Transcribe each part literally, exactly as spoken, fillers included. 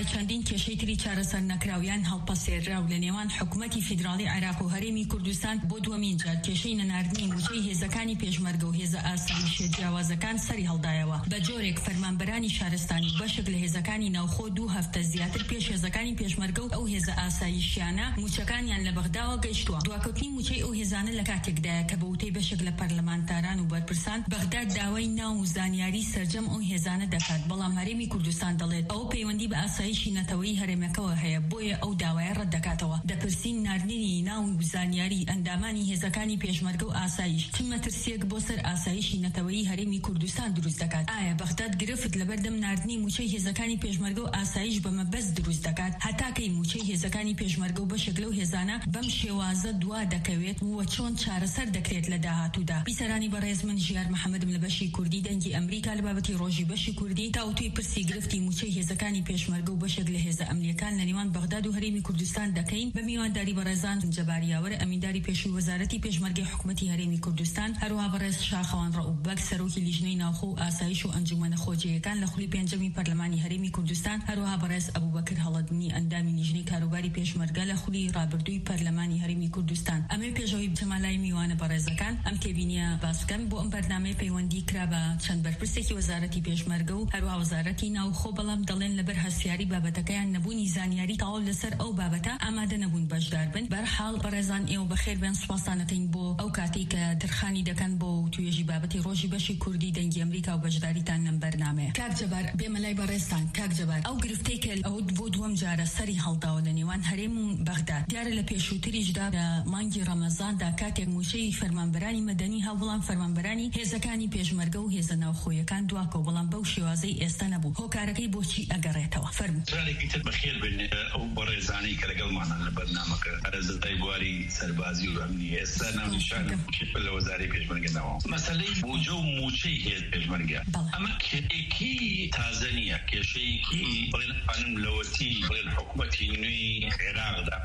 چەندین کێشەی تری چارەسەر نەکراویان هەڵپەسێررا و لە نێوان حکوومەتی فیدراڵی عێراق و هەرێمی کوردستان بۆ دووەمین جار کێشەی نەناردنی موچەی هێزەکانی پێشمەرگە و هێزە ئاسایشیە جیاوازەکان سەری هەڵدایەوە. بە جۆرێک فەرمانبەرانی شارستانی بەشێک لە هێزەکانی ناوخۆ دوو هەفتە زیاتر پێش هێزەکانی پێشمەرگە و ئەو هێزە ئاسایشیانە موچەکانیان لە بەغداوە گەیشتووە. دواکەوتنی موچەی ئەو هێزانە لە کاتێکدایە کە بە وتەی بەشێک لە پەرلەمانتاران و بەرپرسان بەغداد داوای ناو و زانیاری سەرجەم ئەو هێزانە دەکات، بەڵام هەرێمی کوردستان دەڵێت ئەو پەیوەندی بە ئاسایشی نەتەوەیی هەرێمەکەوە هەیە، بۆیە ئەو داوایە ڕەت دەکاتەوە. دەپرسین ناردنی ناو و زانیاری ئەندامانی هێزەکانی پێشمەرگە و ئاسایش چ مەترسیەک بۆ سەر ئاسایشی نەتەوەیی هەرێمی کوردستان دروست دەکات؟ ئایا بەغداد گرفت لەبەردەم ناردنی موچەی هێزەکانی پێشمەرگە و ئاسایش بە مەبەست دروست دەکات، هەتاکەی موچەی هێزەکانی پێشمەرگە و بەشێک لەو هێزانە بەم شێوازە دوا دەکەوێت و چۆن چارەسەر دەکرێت لە داهاتوودا؟ بیسەرانی بەڕێز من ژیار محەممەدم لە بەشی کوردی دەنگی ئەمریکا لە بابەتی ڕۆژی بەشی کوردی تاوتوی پرسی گرفتی موچەی هێزەکانی پێشمەرگە و بەشێک لە هێزە ئەمنیەکان لە نێوان بەغداد و هەرێمی کوردستان دەکەین بە میوانداری بەڕێزان جەباریاوەرە ئەمینداری پێشووی وەزارەتی پێشمەرگەی حکوومەتی هەرێمی کوردستان، هەروەها بەڕێز شاخەوان ڕەوبەک سەرۆکی لیژنەی ناوخۆ و ئاسایش و ئەنجومەنە خۆجیەکان لە خولی پێنجەمی پەرلەمانی هەرێمی کوردستان، هەروەها بەڕێز ئەبوبەکر هەڵەدنی ئەندامی لیژنەی کاروباری پێشمەرگە لە خولی ڕابردووی پەرلەمانی هەرێمی کوردستان. ئەمە پێشەوەی بچەمالای میوانە بەڕێزەکان ئەم تێبینیە باسکەم بۆ ئەم بەرنامەی پەیوەندی کرا بە چەند بەرپرسێکی وەزارەتی پێشمەرگە و هەروەها وەزارەتی ناوخۆ، بەڵام دەڵێن لەبەر هەستیاری بابەتەکەیان نەبوونی زانیاری تەواو لەسەر ئەو بابەتە ئامادە نەبوون بەشدار بن. بەرحاڵ بەڕێزان ئێوە بەخێر بێن، سوپاسانەتەین بۆ ئەو کاتێک کە درخانی دەکەن بۆ توێژی بابەتی ڕۆژی بەشی کوردی دەنگی ئەمریکا و بەشداریتان لەم بەرنامەیە. کاک جەبار بێمە لای بەڕێزتان. کاک جەبار، ئەو گرفتەی کە ئەو بۆ دووەم جارە سەری هەڵداوە لە نێوان هەرێم و بەغداد، دیارە لە پێشووتریشدا لە مانگی ڕەمەزاندا کاتێک موچەی فەرمانبەرانی مەدەنی هەوڵان فەرمانبەرانی هێزەکانی پێشمەرگە و هێزە ناوخۆیەکان دواکەوە، بەڵام بەو شێوازەی ئێستا نەبوو. هۆکارەکەی بۆچی ئەگەڕێتەوە؟ فەرموو. جارێکی تر بەخێر بن ئەو بەڕێزانەی کە لەگەڵمانە لە بەرنامەکە ئەرەزەتای بواری سەربازی و ئەمنی ئێستا ناونیشانە لە وەزارەی پێشمەرگەنەوە. مەسەلەی بوجە و موچەی هێز پێشمەرگە ئەمە کێشەیەکی تازە نییە، کێشەیەکی بڵێن خانم لەوەتی بڵێن حکوومەتی نوێی عێراقدا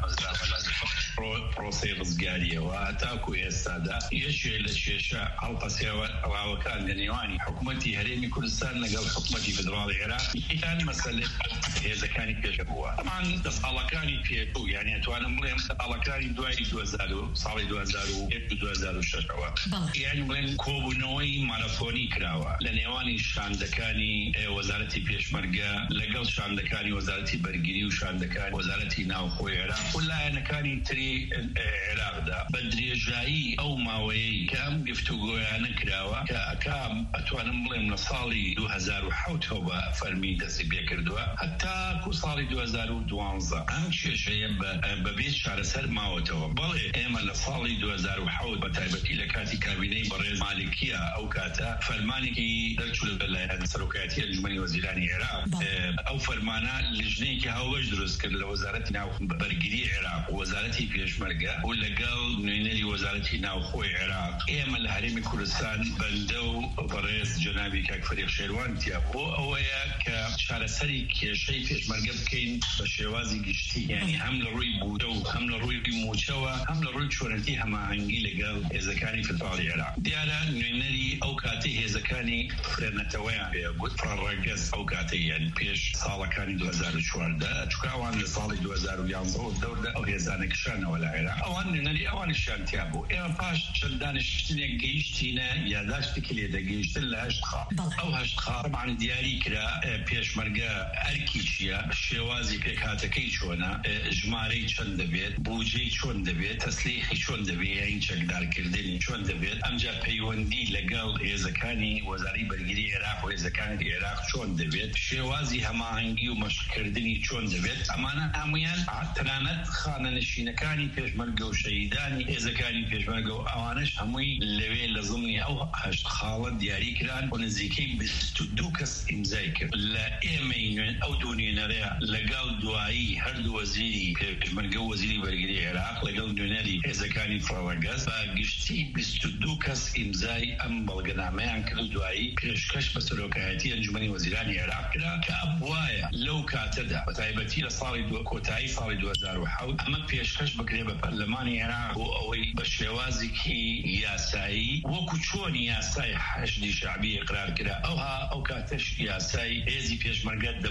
پرۆسەی ڕزگاریەوە تاکو ئێستادا یەکێ لە کێشە هەڵپەسێراوەکان لە نێوانی حکوومەتی هەرێمی کوردستان لەگەڵ حکوومەتی فیدراڵی عێراق یەکان مەسەلەی هێزەکانی پێشە بووە. ئەمان لە ساڵەکانی پێشوو، یعنی ئەتوانم بڵێم ساڵەکانی دوای ساڵی دوو هەزار و یەک و دوو هەزار و شەشەوە، یعنی بڵێن کۆبوونەوەی مارەفۆنی کراوە لە نێوانی شاندەکانی وەزارەتی پێشمەرگە لەگەڵ شاندەکانی وەزارەتی بەرگری و شاندەکانی وەزارەتی ناوخۆی عێراق و لایەنەکانی تری عێراقدا بە درێژایی ئەو ماوەیەی کە ئەم گفتوگۆیانە کراوە کە ئەکام ئەتوانم بڵێم لە ساڵی دوو هەزار و حەوتەوە بە فەرمی دەستی پێ کردووە هەتا کو ساڵی دوو هەزار و دوانزە ئەم کێشەیە بەبێت چارەسەر ماوەتەوە. بەڵێ ئێمە لە ساڵی دوو هەزار و حەوت بە تایبەتی لە کاتی کابینەی بەڕێز مالکیە ئەو کاتە فەرمانێکی دەرچوو لەلایەن سەرۆکایەتی ئەنجومەنی وەزیرانی عێراق، ئەو فەرمانە لیژنەیەکی هاوبەش دروست کرد لە وەزارەتی بەرگری عێراق و وەزارەتی پێشمەرگە و لەگەڵ نوێنەری وەزارەتی ناوخۆی عێراق. ئێمە لە هەرێمی کوردستان بەندە و بەڕێز جەنابی کاک فەریق شێروان تیا بۆ ئەوەیە کە چارەسەری کێشەی پێشمەرگە بکەین بە شێوازی گشتی، یعنی هەم لە ڕووی بوودە و هەم لە ڕووی موچەوە هەم لە ڕووی چۆنەتی هەماهەنگی لەگەڵ هێزەکانی فیدراڵی عێراق. دیارە نوێنەری ئەو کاتی هێزەکانی فرێنەتەوەیان پێگوت فڕەگەز ئەو کاتی یان پێش ساڵەکانی دوو هەزار و چواردە چکاوان لە ساڵی دوو هەزار و یانزە دەوردا ئەو هێزانە کشانەوە لە عێراق، ئەوان نوێنەری ئەوانیشیان تیا بوو. ئێمە پاش چەند دانیشتنێک گەیشتینە یاداشتێکی لێ دەگەیشتن لە هەشت خاڵ. ئەو هەشت خاڵ معنی دیاری کرا پێشمەرگە ئەرکی چییە، شێوازی پێکهاتەکەی چۆنە، ژمارەی چۆن دەبێت، بوجەی چۆن دەبێت، تەسلیحی چۆن دەبێت، یان چەکدارکردنی چۆن دەبێت، ئەمجا پەیوەندی لەگەڵ هێزەکانی وەزارەی بەرگری عێراق و هێزەکانی عێراق چۆن دەبێت، شێوازی هەماهەنگی و مەشقکردنی چۆن دەبێت. ئەمانە هەمویان تەنانەت خانەنشینەکانی پێشمەرگە و شەهیدانی هێزەکانی پێشمەرگە و ئەوانش هەمووی لەوێ لە زمنی ئەو هەشت خاڵە دیاری کران و نزیکەی بیست و دوو کەس ئیمزای کرد لە ئێمەی نوێن ئەو دوو نوێنەرەیە لەگەڵ دوایی هەردوو وەزیری پێشمەرگە و وەزیری بەرگری عێراق لەگەڵ نوێنەری هێزەکانی فڕەوەگەز بە گشتی بیست و دوو کەس ئیمزای ئەم بەڵگەنامەیان کرد. دوایی پێشکەش بە سەرۆکایەتی ئەنجومەنی وەزیرانی عێراق کرا کە ئەبوایە لەو کاتەدا بە تایبەتی لە ساڵی کۆتایی ساڵی دوو هەزار و حەوت ئەمە پێشکەش بکرێ بە پەرلەمانی عێراق بۆ ئەوەی بە شێوازێکی یاسایی وەکو چۆنی یاسای حەشدی شەعبی ئیقرار کرا ئەوها ئەو کاتەش یاسای هێزی پێشمەرگە دەگونجێ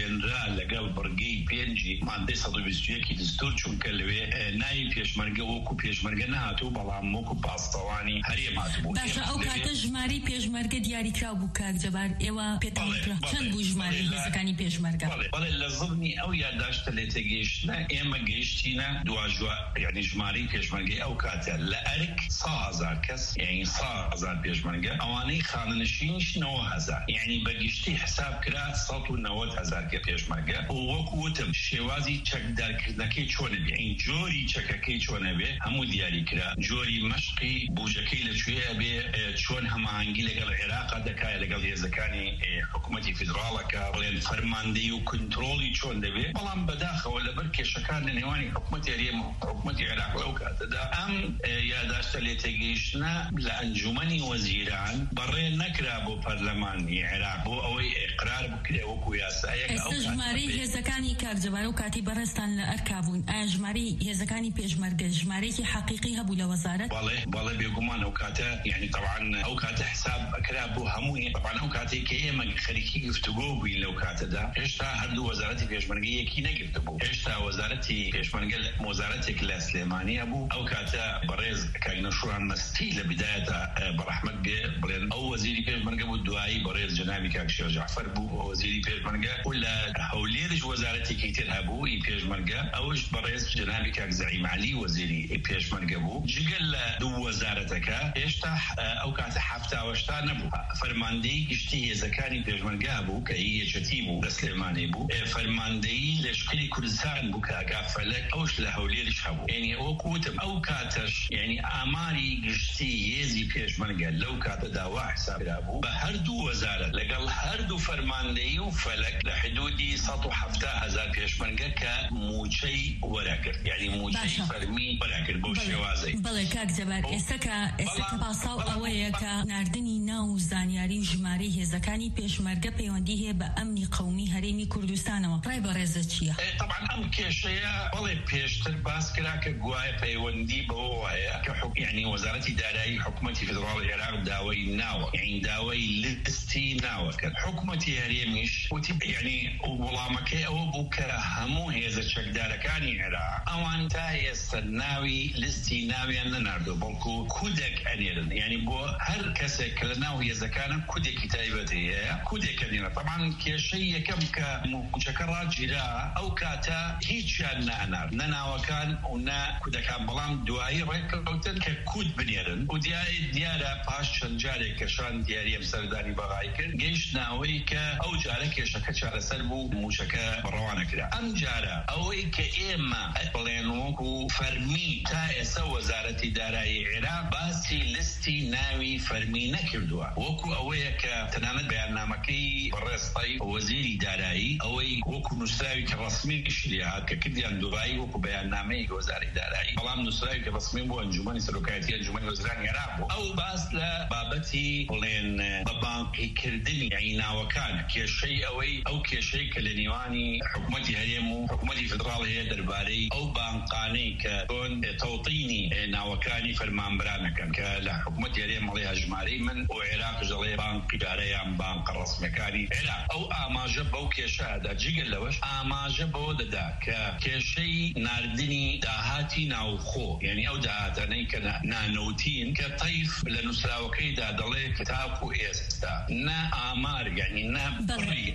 دێنرا لەگەڵ بڕگەی پێنجی مادەی سەد و بیست و یەکی دستور چونکە لەوێ ناوی پێشمەرگە وەکو پێشمەرگە نهاتوو بەڵام وەکو پاسەوانی هەرێم هاتبوو. باشە ئەو کاتە ژمارەی پێشمەرگە دیاریکرا بوو کاک جەبار ئێوە پێتان چەند بوو ژمارەی هێزەکانی پێشمەرگە؟ بەڵێ لە زڵنی ئەو یادداشتە لێ تێگەیشتنە ئێمە گەیشتینە دواژوە یعنی ژمارەی پێشمەرگەی ئەو کاتە لە ئەرک سە هەزار کەس یعنی سە هەزار پێشمەرگە ئەوانەی خانەنشینیش نەوە هەزار یعنی بەگشتی حساب کرا سەد و نەوەت هەزار کە پێشمەرگە و وەکو وتم شێوازی چەکدارکردنەکەی چۆنە بێ یعنی جۆری چەکەکەی چۆنە بێ هەموو دیاری کرا جۆری مەشقی بوجەکەی لەکوێیە بێ چۆن هەماهەنگی لەگەڵ عێراقا دەکایە لەگەڵ هێزەکانی حکوومەتی فیدراڵەکە بڵێن فەرماندەیی و کنترۆڵی چۆن دەبێ بەڵام بەداخەوە لەبەر کێشەکان لە نێوانی حکوومەتی هەرێم و حکوومەتی عێراق لەو کاتەدا ئەم یادداشتە لێ تێگەیشتنە لە ئەنجومەنی وەزیران بەڕێ نەکرا بۆ پەرلەمانی عێراق بۆ ئەوەی ئیقرار بکرێ وەکو یاسایەک. ئێستا ژمارەی هێزەکانی کاک جەبار و کاتی بەڕێستان لە ئەرکا بوون ئایا ژمارەی هێزەکانی پێشمەرگە ژمارەیەکی حەقیقی هەبوو لە وەزارەت؟ بەڵێ بەڵێ بێگومان ئەو کاتە یعنی طبعا ئەو کاتە حساب ئەکرا بۆ هەمووی طبعا ئەو کاتێک کە ئێمە خەریکی گفتوگۆ بووین لەو کاتەدا هێشتا هەردوو وەزارەتی پێشمەرگە یەکی نەگرتە بوو هێشتا وەزارەتی پێشمەرگە وەزارەتێک لە سلێمانیە بوو ئەو کاتە بەڕێز کاک نەشوان مەستی لە بدایەتە بەڕەحمەت بێ بڵێن ئەو وەزیری پێشمەرگە بوو دوایی بەڕێز جەنابی کاک شێخ جەعفەر بوو وەزیری پێشمەرگە و لە هەولێرش وەزارەتێکی تر هەبوو ئی پێشمەرگە ئەوش بەڕێز جەنابی کاک زەعیم عەلی وەزیری پێشمەرگە بوو جگەل لە دوو وەزارەتەکە هێشتا ئەو کاتە هەفتا وەشتا نەبوو فەرماندەی گشتی هێزەکانی پێشمەرگە بوو کە هی یەکەتی بوو لە سلێمانی بوو فەرماندەیی لەشکری کوردستان بوو کە ئاگا فەلەک ئەوش لە هەولێرش هەبوو یعنی وەکو وتم ئەو کاتەش یعنی ئاماری گشتی هێزی پێشمەرگە لەو کاتەدا وا حسابرا بوو بە هەردوو وەزارەت لەگەڵ هەردوو فەرماندەیی و فەلەک لە حدودی سەد و حەفتا هەزار پێشمەرگە کە موچەی وەراگرت یعنی موچەی فەرمی وەراگرت بۆ شێوازەی. بەڵێ کاک جەبار ئێستا کە ئێستا کە پاساو ئەوەیە کە ناردنی ناو و زانیاری و ژمارەی هێزەکانی پێشمەرگە پەیوەندی هەیە بە ئەمنی قەومی هەرێمی کوردستانەوە ڕای بەڕێزە چییە؟ طبعا ئەم کێشەیە بەڵێ پێشتر باس کرا کە گوایە پەیوەندی بەوە وایە کە یعنی وەزارەتی دارایی حکوومەتی فیدراڵی عێراق داوای ناوە یعنی داوای لستی ناوە کرد حکوومەتی هەرێمیش وتی یعنی وەڵامەکەی ئەوە بوو کە هەموو هێزە چەکدارەکانی عێراق ئەوان تا ئێستا ناوی لستی ناویان نەناردووە بەڵکو کودێک ئەنێرن یعنی بۆ هەر کەسێک کە لە ناو هێزەکانە کودێکی تایبەتی هەیە کودێک ئەنێرن طبعا کێشەی یەکەم کە موچەکە ڕاگیرا ئەو کاتە هیچیان نەنارد نە ناوەکان و نە کودەکان بەڵام دوایی ڕێککەوتن کە کود بنێرن و دیاری دیارە پاش چەند جارێک کەشان دیاری ئەم سەردانی بەغای کرد گەیشت ناوەی کە ئەو جارە کێشەکە چارەسەر بوو موچەکە بڕەوانە کرا ئەم جارە ئەوەی کە ئێمە بڵێن وەکو فەرمی تا ئێستا وەزارەتی دارایی عێراق باسی لستی ناوی فەرمی نەکردووە وەکو ئەوەیە کە تەنانەت بەیاننامەکەی بەڕێستای وەزیری دارایی ئەوەی وەکو نووسراوی کە ڕەسمی گشتیات کە کردیان دوایی وەکو بەیاننامەی وەزارەتی دارایی بەڵام نووسراوی کە ڕەسمی بۆ ئەنجومەنی سەرۆکایەتی ئەنجومەنی وەزیرانی عێراق بوو ئەو باس لە بابەتی بڵێن بە بانقیکردنی عیناوەکان کێشەی ئەوەی ئەو کێشەی کە لە نێوانی حکوومەتی هەرێم و حکوومەتی فیدراڵ هەیە دەربارەی ئەو بانقانەی کە تۆن تەوتینی ناوەکانی فەرمانبرانەکەن کە لە حکوومەتی هەرێم مەڵێ هەژمارەی من و عێراق دەڵێ بانقی دارەیان بانقە ڕەسمیەکانی عێراق ئەو ئاماژە بەو کێشەدا جگەل لەوەش ئاماژە بەوە دەدا کە کێشەی ناردنی داهاتی ناوخۆ یعنی ئەو داهاتانەی کە نانەوتین کە تەیف لە نووسراوەکەیدا دەڵێ کتاب و ئێستا نا ئامار یعنی نا بڕی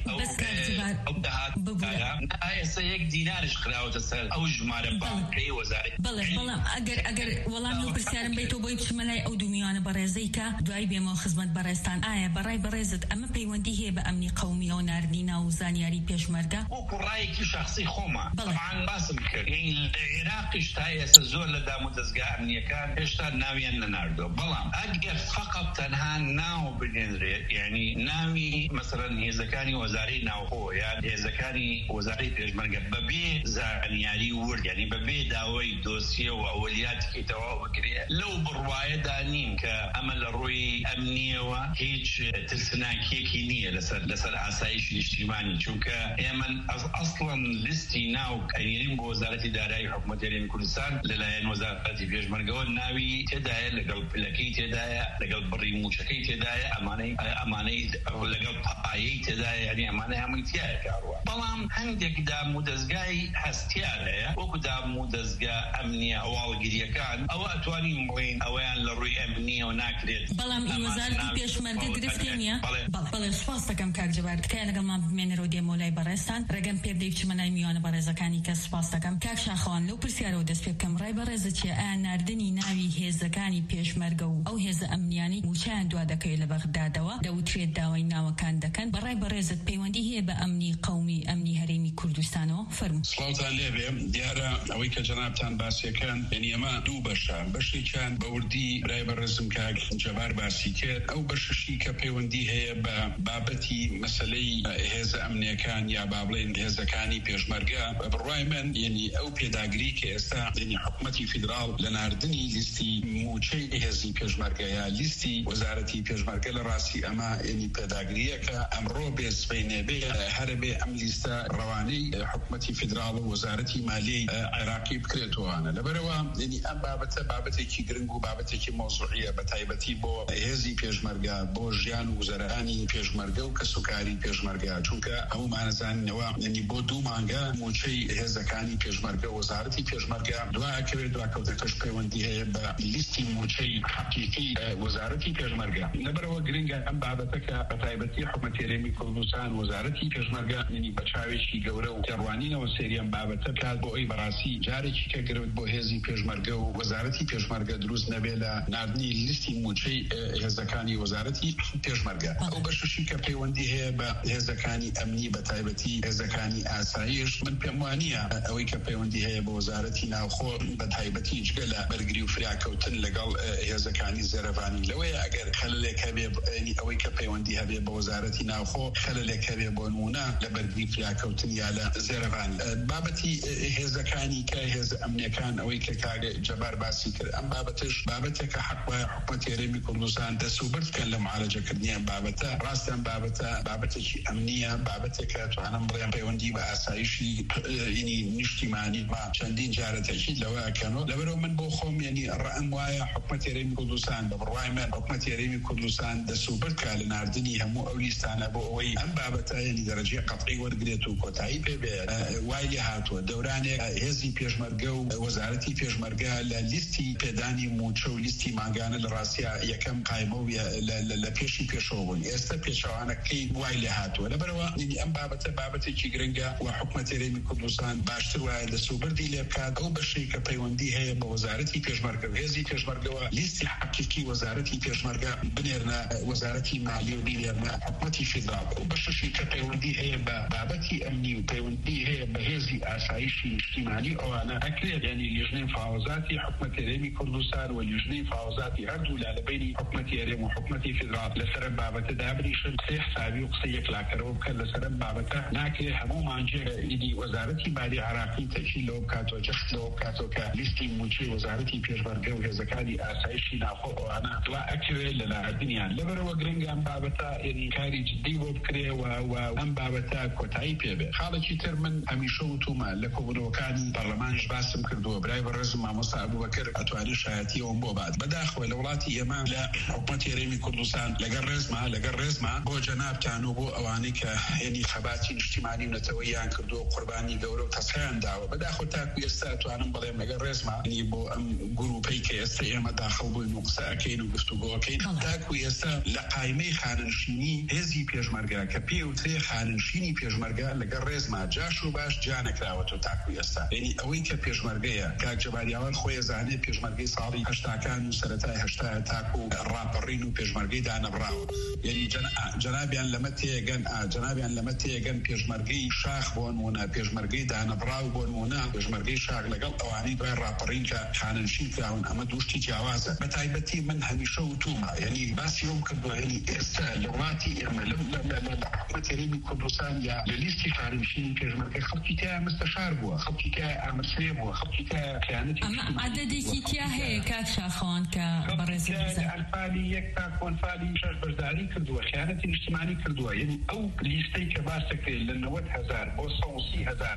ئەو داهات ئێستا یەک دینارش خراوەتە سەر ئەو ژمارە بانکەی وەزارەتی. بەڵێ بەڵام ئەگەر ئەگەر وەڵامی و پرسیارم بیتەوە بۆی بچمە لای ئەو دوو میوانە بەڕێزەی کە دوای بێمەوە خزمەت بەڕێستان ئایا بەڕای بەڕێزت ئەمە پەیوەندی هەیە بە ئەمنی قەومیە و ناردنی ناو و زانیاری پێشمەرگە؟ وەکو ڕایەکی شەخسی خۆمە طبعاً باسم کرد لە عێراقیش تا ئێستا زۆر لە دام و دەستگا ئەمنیەکان هێشتا ناویان نەناردووە بەڵام ئەگەر فەقەت تەنها ناو بنێنرێت یعنی ناوی مەسەڵەن هێزەکانی وەزارەی ناوخۆ یان هێزەکانی وەزارەی پێشمەرگە بەبێ زانیاری ورد یعنی بەبێ داوای دۆسیە و ئەوەلیاتێکی تەواو بکرێت لەو بڕوایەدا نین کە ئەمە لە ڕووی ئەمنیەوە هیچ ترسناکیەکی نییە لەسەر لەسەر ئاسایشی نیشتیمانی چونکە ئێمە ئەسڵەن لیستی ناو ناو كاينين بوزارة دارایی حکومت هەرێمی کوردستان لەلایەن وەزارەتی پێشمەرگەوە ناوی تێدایە لەگەڵ پلەکەی تێدایە لەگەڵ بڕی موچەکەی تێدایە ئەمانەی ئەمانەی لەگەڵ پایەی تێدایە یعنی ئەمانەی هەمووی تایە کاڕوە بەڵام هەندێک دام و دەستگای هەستیار هەیە وەکو دام و دەستگا ئەمنیە هەواڵگیریەکان ئەوە ئەتوانین بڵێن ئەوەیان لە ڕووی ئەمنیەوە ناکرێت بەڵام وەزارەتی پێشمەرگە گرفتێ نییە بەڵێ سوپاس دەکەم کاک جەبار تکایە لەگەڵمان بمێنەرەوە دێمە لای بەڕێستان ڕێگەم پێ بدەی بچمە لای میوانە بەڕێزەکانی کە سوپاس دەکەم کاک شاخەوان لەو پرسیارەوە دەست پێ بکەم ڕای بەڕێزە چیە ئایا ناردنی ناوی هێزەکانی پێشمەرگە و ئەو هێزە ئەمنیانی موچیان دوا دەکەوێت لە بەغدادەوە دەوترێت داوای ناوەکان دەکەن بەڕای بەڕێزت پەیوەندی هەیە بە ئەمنی قەومی ئەمنی هەرێمی کوردستانەوە فەرموو. سڵاوتان لێبێ دیارە ئەوەی کە جەنابتان باسیەکان یعنی ئەمە دوو بەشە بەشێکیان بەوردی برای بەڕێزم کاک جەبار باسی کرد ئەو بەششی کە پەیوەندی هەیە بە بابەتی مەسەلەی هێزە ئەمنیەکان یا با بڵێن هێزەکانی پێشمەرگە بڕوای من یعنی ئەو پێداگری کە ئێستا یعنی حکومەتی فیدراڵ لە ناردنی لیستی موچەی هێزی پێشمەرگە یا لیستی وەزارەتی پێشمەرگە لە ڕاستی ئەمە یعنی پێداگریە کە ئەمڕۆ بێسبەینێ بێ هەرە بێ ئەم لیستە ڕەوانەی حکومەتی فیدراڵ و وەزارەتی مالیەی عێراقی بکرێتەوەوانە لەبەرەوە یعنی ئەم بابەتە بابەتێکی گرنگ و بابەتێکی مۆزوعیە بە تایبەتی بۆ هێزی پێشمەرگە بۆ ژیان و گوزەرانی پێشمەرگە و کەسوکاری پێشمەرگە چونکە هەمومان نەزانینەوە یعنی بۆ دوو مانگە موچەی هێزەکانی پێشمەرگە وەزارەتی پێشمەرگە دوایەکەوێت دواکەوتەکەش پەیوەندی هەیە بە لیستی موچەی حەقیقی وەزارەتی پێشمەرگە لەبەرەوە گرنگە ئەم بابەتە کە بە تایبەتی حکومەت هەرێمی کوردستان وەزارەتی پێشمەرگە یعنی بە چاوێکی گەورە و تێڕوانینەوە سێریان بابەتە بکات بۆ ئەوی بەڕاستی جارێکی کە گرت بۆ هێزی پێشمەرگە و وەزارەتی پێشمەرگە دروست نەبێ لە ناردنی لیستی موچەی هێزەکانی وەزارەتی پێشمەرگە ئەو بەششی کە پەیوەندی هەیە بە هێزەکانی ئەمنی بە تایبەتی هێزەکانی ئاسایش من پێم وانییە ئەوەی کە پەیوەندی هەیە بە وەزارەتی ناوخۆ بە تایبەتی جگە لە بەرگری و فراکەوتن لەگەڵ هێزەکانی زەرەڤانی لەوەیە ئەگەر خەلەلێک هەبێ ئەوەی کە پەیوەندی هەبێ بە وەزارەتی ناوخۆ خەلەلێک هەبێ بۆ نمونە لە بەرگری فراکەوتن یا لە زەرەڤان بابەتی هێزەکانی کە هێزە ئەمنیەکان ئەوەی کە کاگە جەبار باسی کرد ئەم بابەتش بابەتێکە حەقوای حکومەت هەرێمی کوردستان دەسوبرد بکەن لە معالەجەکردنی ئەم بابەتە ڕاستەم بابەتە بابەتێکی ئەمنیە بابەتێکە توانم بڵێم پەیوەندی بە ئاسایشی یعنی نیشتیمانی ما چەندین جارە تەکید لەوەکەنەوە لەبەرەوە من بۆ خۆم یعنی ڕەئەم وایە حکومەت هەرێمی کوردستان بە بڕوای من حکومەت هەرێمی کوردستان دەسوبرد کە لە ناردنی هەموو ئەو لیستانە بۆ ئەوەی ئەم بابەتە یعنی دەرەجەی قەتعی وەرگرێت و کۆتایی پێبێ وای لێ هاتووە دەورانێک هێزی پێشمەرگە و وەزارەتی پێشمەرگە لە لیستی پێدانی موچە و لیستی ماگانە لە ڕاستیا یەکەم قایمە و لە پێشی پێشەوە بوون ئێستا پێچەوانەکەی وای لێ هاتووە لەبەرەوە ئەم بابەتە بابەتێکی گرنگە و حکومەت هەرێمی کوردستان باشتر وایە دەسوبردی لێ بکات ئەو بەشەی کە پەیوەندی هەیە بە وەزارەتی پێشمەرگە و هێزی پێشمەرگەوە لیستی حەقیقی وەزارەتی پێشمەرگە بنێرنە وەزارەتی مالیە و بنێرنە حکومەتی فیدراڵ ئەو بەشەشی کە پەیوەندی هەیە بە بابەتی ئەمنی و پەیوەندی هەیە بە هێزی ئاسایشی نیشتیمانی ئەوانە ئەکرێت یعنی لیژنەی مفاوەزاتی حکومەت هەرێمی کوردستان و لیژنەی مفاوەزاتی هەردوو لالەبەری حکومەتی هەرێم و حکومەتی فیدراڵ لەسەر بابەتە دابریشن سێ حسابی و قسە یەکلاکەرەوە بکەن لەسەر بابەتە ناکرێت هەموو مانجێ ئیدی وەزارەتی مالی عراقی تەکیل لەوە بکاتەوە جەخت لەوە بکاتەوە کە لیستی موچەی وەزارەتی پێشمەرگە و هێزەکانی ئاسایشی ناوخۆ ئەوانە دوا ئەکرێت لە ناردنیان لەبەرەوە گرنگە ئەم بابەتە یعنی کاری جدی بۆ بکرێ و ئەم بابەتە کۆتایی پێبێ خاڵێکی تر من هەمیشە وتومە لە کۆبوونەوەکانی پەرلەمانیش باسم کردووە برای بەڕێزم مامۆستا ئەبوبەکر ئەتوانی شایەتیەوەم بۆ بات بەداخەوە لە وڵاتی ئێمە لە حکومەت هەرێمی کوردستان لەگەڵ ڕێزما لەگەڵ ڕێزما بۆ جەنابتان و بۆ ئەوانەی کە هێنی خەباتی نیشتیمانی و نەتەوەییان کردووە قوربانی گەورە و تەسخەیان داوە بەداخەوە تاکو ئێستا ئەتوانم بڵێم لەگەڵ ڕێزما نی بۆ ئەم گروپەی کە ئێستا ئێمە داخەڵ بووین و قسە ئەکەین و گفتوگۆکەین تاکو ئێستا لە قایمەی خاننشینی هێزی پێشمەرگە کە پێوترێ خاننشینی پێشمەرگە لەگەڵ ڕێزما جاش و باش جانەکراوەتەوە تاکو ئێستا یعنی ئەوەی کە پێشمەرگەیە کاک جەباریاوان خۆی زانێ پێشمەرگەی ساڵی هەشتاکان و سەرەتای هەشتا تاکو ڕاپەڕین و پێشمەرگەی دانەبراوە یعنی جەنابیان لەمە تێگەن جەنابیان لەمە تێگەن پێشمەرگەی شاخ بۆ نمونە پێشمەرگەی دانەبراو بۆ نمونە پێشمەرگەی شاخ لەگەڵ ئەوانەی دوای ڕاپەڕین کە خاننشین کراون ئەمە دوشتی جیاوازە بە تایبەتی من هەمیشە وتومە یعنی باسی ئەوم کردووە یعنی ئێستا لە وڵاتی ئێمە لە حکومەت هەرێمی کوردستان یا لە لیستی خاننشینی پێشمەرگە خەڵکی تایە مستەشار بووە خەڵکی تایە ئامرسێ بووە خەڵکی تایە خیانەتی ئەمە عەدەدێکی تیا هەیە کاک شاخەوان کە بەڕێزی ئەنفالی یەک تا کۆنفالی شەش بەشداری کردووە خیانەتی نیشتیمانی کردووە یعنی ئەو لیستەی کە باس دەکرێت لە نەوەت هەزار بۆ سەد و سی هەزار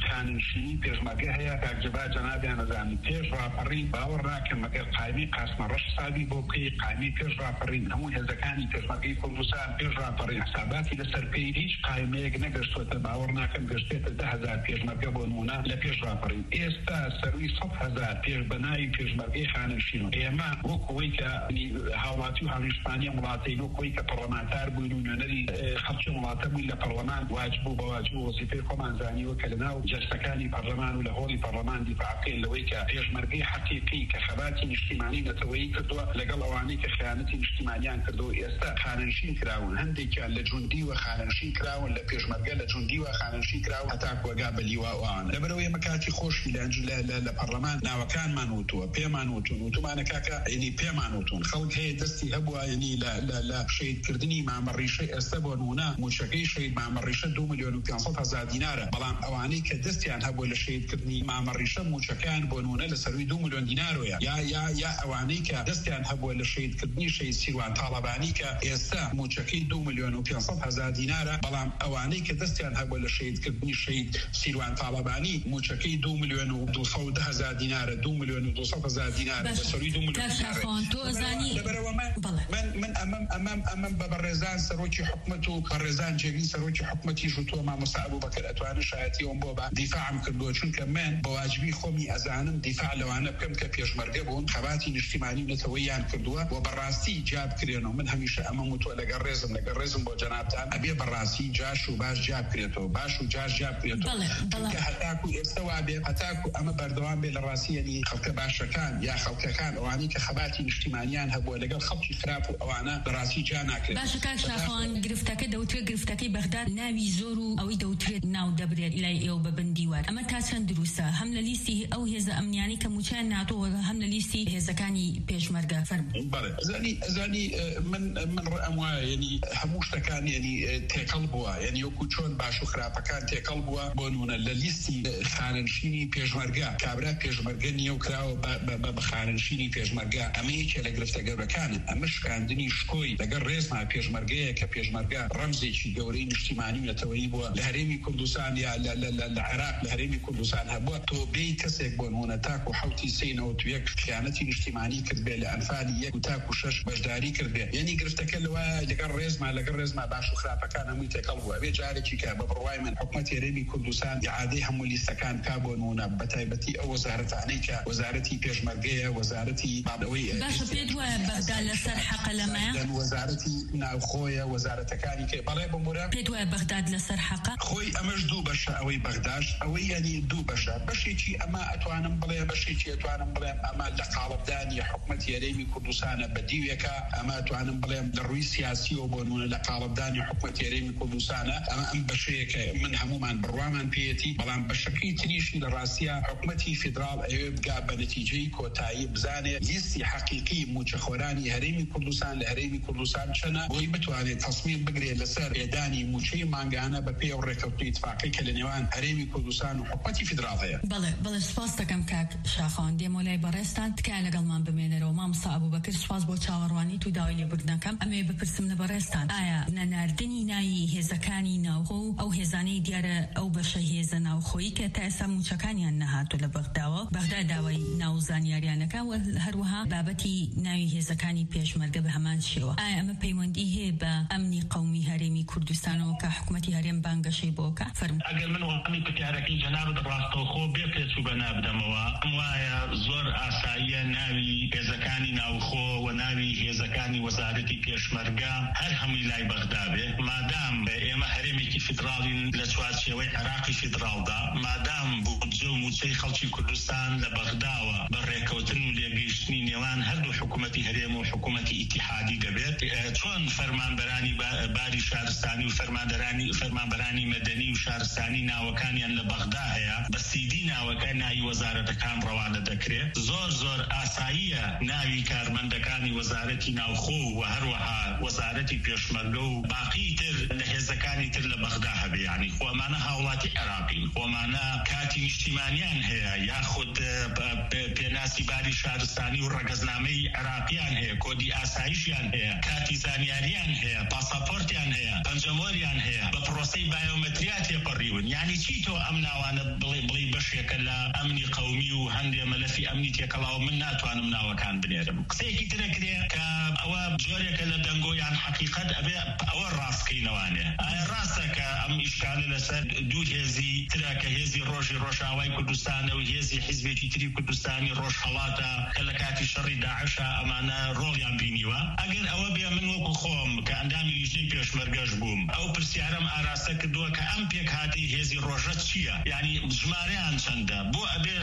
خانشینی پێشمەرگە هەیە کاکجبا جەنابیان ئەزانن پێش ڕاپەڕین باوەڕ ناکەم مەگەر قایمی قاسمە ڕەش ساوی بۆ بکەی قایمی پێش ڕاپەڕین هەموو هێزەکانی پێشمەرگەی کوردستان پێش ڕاپەڕین حساباتی لەسەر پێی هیچ قایمەیەک نەگەشتووەتە باوەڕ ناکەم گەشتێتە ده هەزار پێشمەرگە بۆ نمونە لە پێش ڕاپەڕین ئێستا سەروی سەد هەزار پێش بەناوی پێشمەرگەی خانشین ئێمە وەکوەوەی کە هاوڵاتی و هاوڵاتیانی وڵاتەی وەکوەوەی کە پەرلەمانتار بووین و نوێنەری خەڵکی وڵاتە بووین لە پەرلەمان واجب و بەواجب و وەزیفەی خۆمان زانیوە کە لەناو جەستەکانی پەرلەمان و لە هۆڵی پەرلەمان دیفاعکەین لەوەی کە پێشمەرگەی حەقیقی کە خەباتی نیشتیمانی نەتەوەیی کردووە لەگەڵ ئەوانەی کە خیانەتی نیشتیمانیان کردو ئێستا خانشین کراون هەندێکیان لە جوندی و خانشین کراون لە پێشمەرگە لە جوندی و خانشین کراون هەتا کۆگا بەلیواوان لەبەرەوەی مەکاتی خۆشی لە پەرلەمان ناوەکانمان وتووە پێمان وتون وتومانە کاکە ینی پێمان وتون خەڵک هەیە دەستی هەبووە ینی لە شەیدکردنی مامەڕیشە ئێستا بۆ نمونە موچەکەی شەید مامەڕیشە دو ملیۆن و پێنجسەد هەزار دینارە بەڵام ئەوانەی کە دەستیان هەبووە لە شەیدکردنی مامەڕیشە موچەکەیان بۆ نمونە لە سەروی دو ملیۆن دینارۆیە یا یا یا ئەوانەی کە دەستیان هەبووە لە شەیدکردنی شەید سیروان تاڵەبانی کە ئێستا موچەکەی دو ملیۆن و پێنجسەد هەزار دینارە بەڵام ئەوانەی کە دەستیان هەبووە لە شەیدکردنی شەید سیروان تاڵەبانی موچەکەی دو ملیۆن و دووسەد و ده هەزار دینارە دو ملیۆن و دووسەد هەزار دینارە بە سەروی دو ملیۆن دینارە من من ئەمەم ئەمەم ئەمەم بە بەڕێزان سەرۆکی حکومەت و بەڕێزان جێگی سەرۆکی حکومەتی ژوتووە مامۆستا ئەبوبەکر ئەتوانە شایەتیەوەم بۆ بە دیفاعم کردووە چونکە من بە واجبی خۆمی ئەزانم دیفاع لەوانە بکەم کە پێشمەرگە بوون خەباتی نیشتیمانی نەتەوەییان کردووە و بەڕاستی جا بکرێنەوە من هەمیشە ئەمەم وتووە لەگەڵ ڕێزم لەگەڵ ڕێزم بۆ جەنابتان ئەبێ بەڕاستی جاش و باش جا بکرێتەوە باش و جاش جا بکرێتەوە کە هەتاکو ئێستا وا بێ هەتاکو ئەمە بەردەوام بێ لە ڕاستی ینی خەڵکە باشەکان یا خەڵکەکان ئەوانەی کە خەباتی نیشتیمانیان هەبووە لەگەڵ خەڵکی خراپ و ئەوانە بەڕاستی جا ناکرێت باشە کاک شاخۆن گرفتەکە دەوترێت گرفتەکەی بەغداد ناوی زۆر و ئەوەی دەوترێت ناو دەبرێت لای ئێوە بە بندیوار ئەمە تا چەند دروستە هەم لە لیستی ئەو هێزە ئەمنیانی کە موچیان ناتۆوە هەم لە لیستی هێزەکانی پێشمەرگە فەرمووی بەڵێ ئەزانی ئەزانی من من ڕەم وایە ینی هەموو شتەکان ینی تێکەڵ بووە ینی وەکو چۆن باش و خراپەکان تێکەڵ بووە بۆ نمونە لە لیستی خانشینی پێشمەرگە کابرا پێشمەرگە نییە و کراوە بە خانشینی پێشمەرگە ئەمە یەکێ لە گرفتە گەورەکانن ئەمە شکاندنی شکۆی لەگەڵ ڕێزما پێشمەرگەیە کە پێشمەرگە ڕەمزێکی گەورەی نیشتیمانی و نەتەوەیی بووە لە هەرێمی کوردستان یا لە عێراق لە هەرێمی کوردستان هەبووە تۆ بێی کەسێک بۆ نمونە تاکو حوتی سینەوە تو یەک خیانەتی نیشتیمانی کردبێ لە ئەنفالی یەک و تاکو شەش بەشداری کردبێ یعنی گرفتەکە لەوە لەگەڵ ڕێزما لەگەڵ ڕێزما باش و خراپەکان هەمووی تێکەڵ بووە بێ جارێکی کە بە بڕوای من حکومەتی هەرێمی کوردستان ئیعادەی هەموو لیستەکان کا بۆ نمونە بەتایبەتی ئەو وەزارەتانەی کە وەزارەتی پێشمەرگەیە وەزارەتی بابەوەی باشە پێت وایە بەغداد لەسەر حەقە لەمایە وەزارەتی ناوخۆیە وەزارەتەکانی کە بەڵێ بمورە پێت وایە بەغداد لەسەر حەقە خۆی ئەمەش دوو بەشە ئەوەی بەغداش ئەوەی ینی دوو بەشە بەشێکی ئەمە ئەتوانم بڵێ بەشێکی ئەتوانم بڵێم ئەمە لە قاڵبدانی حکومەتی هەرێمی کوردستانە بەدیوێکە ئەمە ئەتوانم بڵێم لە ڕووی سیاسیەوە بۆ نمونە لە قاڵبدانی حکومەتی هەرێمی کوردستانە ئەمە ئەم بەشەیەکە من هەمومان بڕوامان پێیەتی بەڵام بەشەکەی تریشی لە ڕاستیە حکومەتی فیدرال ئەوێ بگا بە نەتیجەی کۆتایی بزانێ لیستی حەقیقی موچەخۆرانی هەرێمی کوردستان لە هەرێمی کوردستان چەنە بۆی بتوانێت تەسمیم بگرێت لەسەر پێدانی موچەی مانگانە بە پێ و ڕێکەوتنی اتفاقی کە لە نێوان هەرێمی کوردستان و حکومەتی فیدرال هەیە. بەڵێ بەڵێ سپاس دەکەم کاک شاخۆن دێمە لای بەڕێستان تکایە لەگەڵمان بمێنەرەوە مامۆستا ئەبوبەکر سپاس بۆ چاوەڕوانی و داوای لێبوردنەکەم ئەمێ بپرسم لە بەڕێستان ئایا نەناردنی ناوی هێزەکانی ناوخۆ و ئەو هێزانەی دیارە ئەو بەشە هێزە ناوخۆیی کە تا ئێستا موچەکانیان نەهاتوو لە بەغداوە بەغداد داوای ناوزانیاریانەکە و هەروەها بابەتی ناوی هێزەکانی پێشمەرگە بە هەمان شێوە ئایا ئەمە پەیوەندی هەیە بە ئەمنی قەومی هەرێمی کوردستانەوە کە حکومەتی هەرێم بانگەشەی بۆکە فەرموو. ئەگەر من وەڵامی پرسیارەکەی جەنابەت ڕاستەوخۆ بێ پێچوو بە نابدەمەوە ئەم وایە زۆر ئاساییە ناوی هێزەکانی ناوخۆ و ناوی هێزەکانی وەزارەتی پێشمەرگە هەر هەمووی لای بەغدا بێ مادام ئێمە هەرێمێکی فیدراڵین لە چوارچێوەی عێراقی فیدراڵدا مادام بودجە و موچەی خەڵکی کوردستان لە بەغداوە بە ڕێکەوتن و لێگەیشتنی نێوان هەردوو حکومەتی هەرێم و حکومەتی ئیتیحادی دەبێت چۆن فەرمانبەرانی باری شارستانی و فەرماندەرانی فەرمانبەرانی مەدەنی و شارستانی ناوەکانیان لە بەغدا هەیە بە سیدی ناوەکە ناوی وەزارەتەکان ڕەوانە دەکرێت زۆر زۆر ئاساییە ناوی کارمەندەکانی وەزارەتی ناوخۆ و هەروەها وەزارەتی پێشمەرگە و باقی تر لە هێزەکانی تر لە بەغدا هەبێ یعنی خۆمانە هاوڵاتی عێراقین خۆمانە کاتی نیشتیمانیان هەیە یاخود پێنا ناسیباری شارستانی و ڕەگەزنامەی عێراقیان هەیە، کۆدی ئاسایشیان هەیە، کاتی زانیاریان هەیە، پاسەپۆرتیان هەیە، پەنجەمۆریان هەیە، بە پرۆسەی بایۆمەتریا تێپەڕیون. یعنی چی تۆ ئەم ناوانە بڵێ بڵێ بەشێکە لە ئەمنی قەومی و هەندێ مەلەفی ئەمنی تێکەڵاو من ناتوانم ناوەکان بنێرم. قسەیەکی ترە کرێ کە ئەوە جۆرێکە لە دەنگۆیان حەقیقەت ئەبێ ئەوە ڕاستکەینەوانێ. ئایا ڕاستە کە ئەم ئیشکالە لەسەر دوو هێزی ترە کە هێزی ڕۆژی ڕۆژاوای کوردستانە و هێزی حیزبێکی تری کوردستانی ڕۆژهەڵاتە کە لە کاتی شەڕی داعشە ئەمانە ڕۆڵیان بینیوە؟ ئەگەر ئەوە بێ من وەکو خۆم کە ئەندامی لیژنەی پێشمەرگەش بووم ئەو پرسیارەم ئاراستە کردووە کە ئەم پێک هاتی هێزی ڕۆژەت چییە؟ یعنی ژمارەیان چەندە؟ بۆ ئەبێ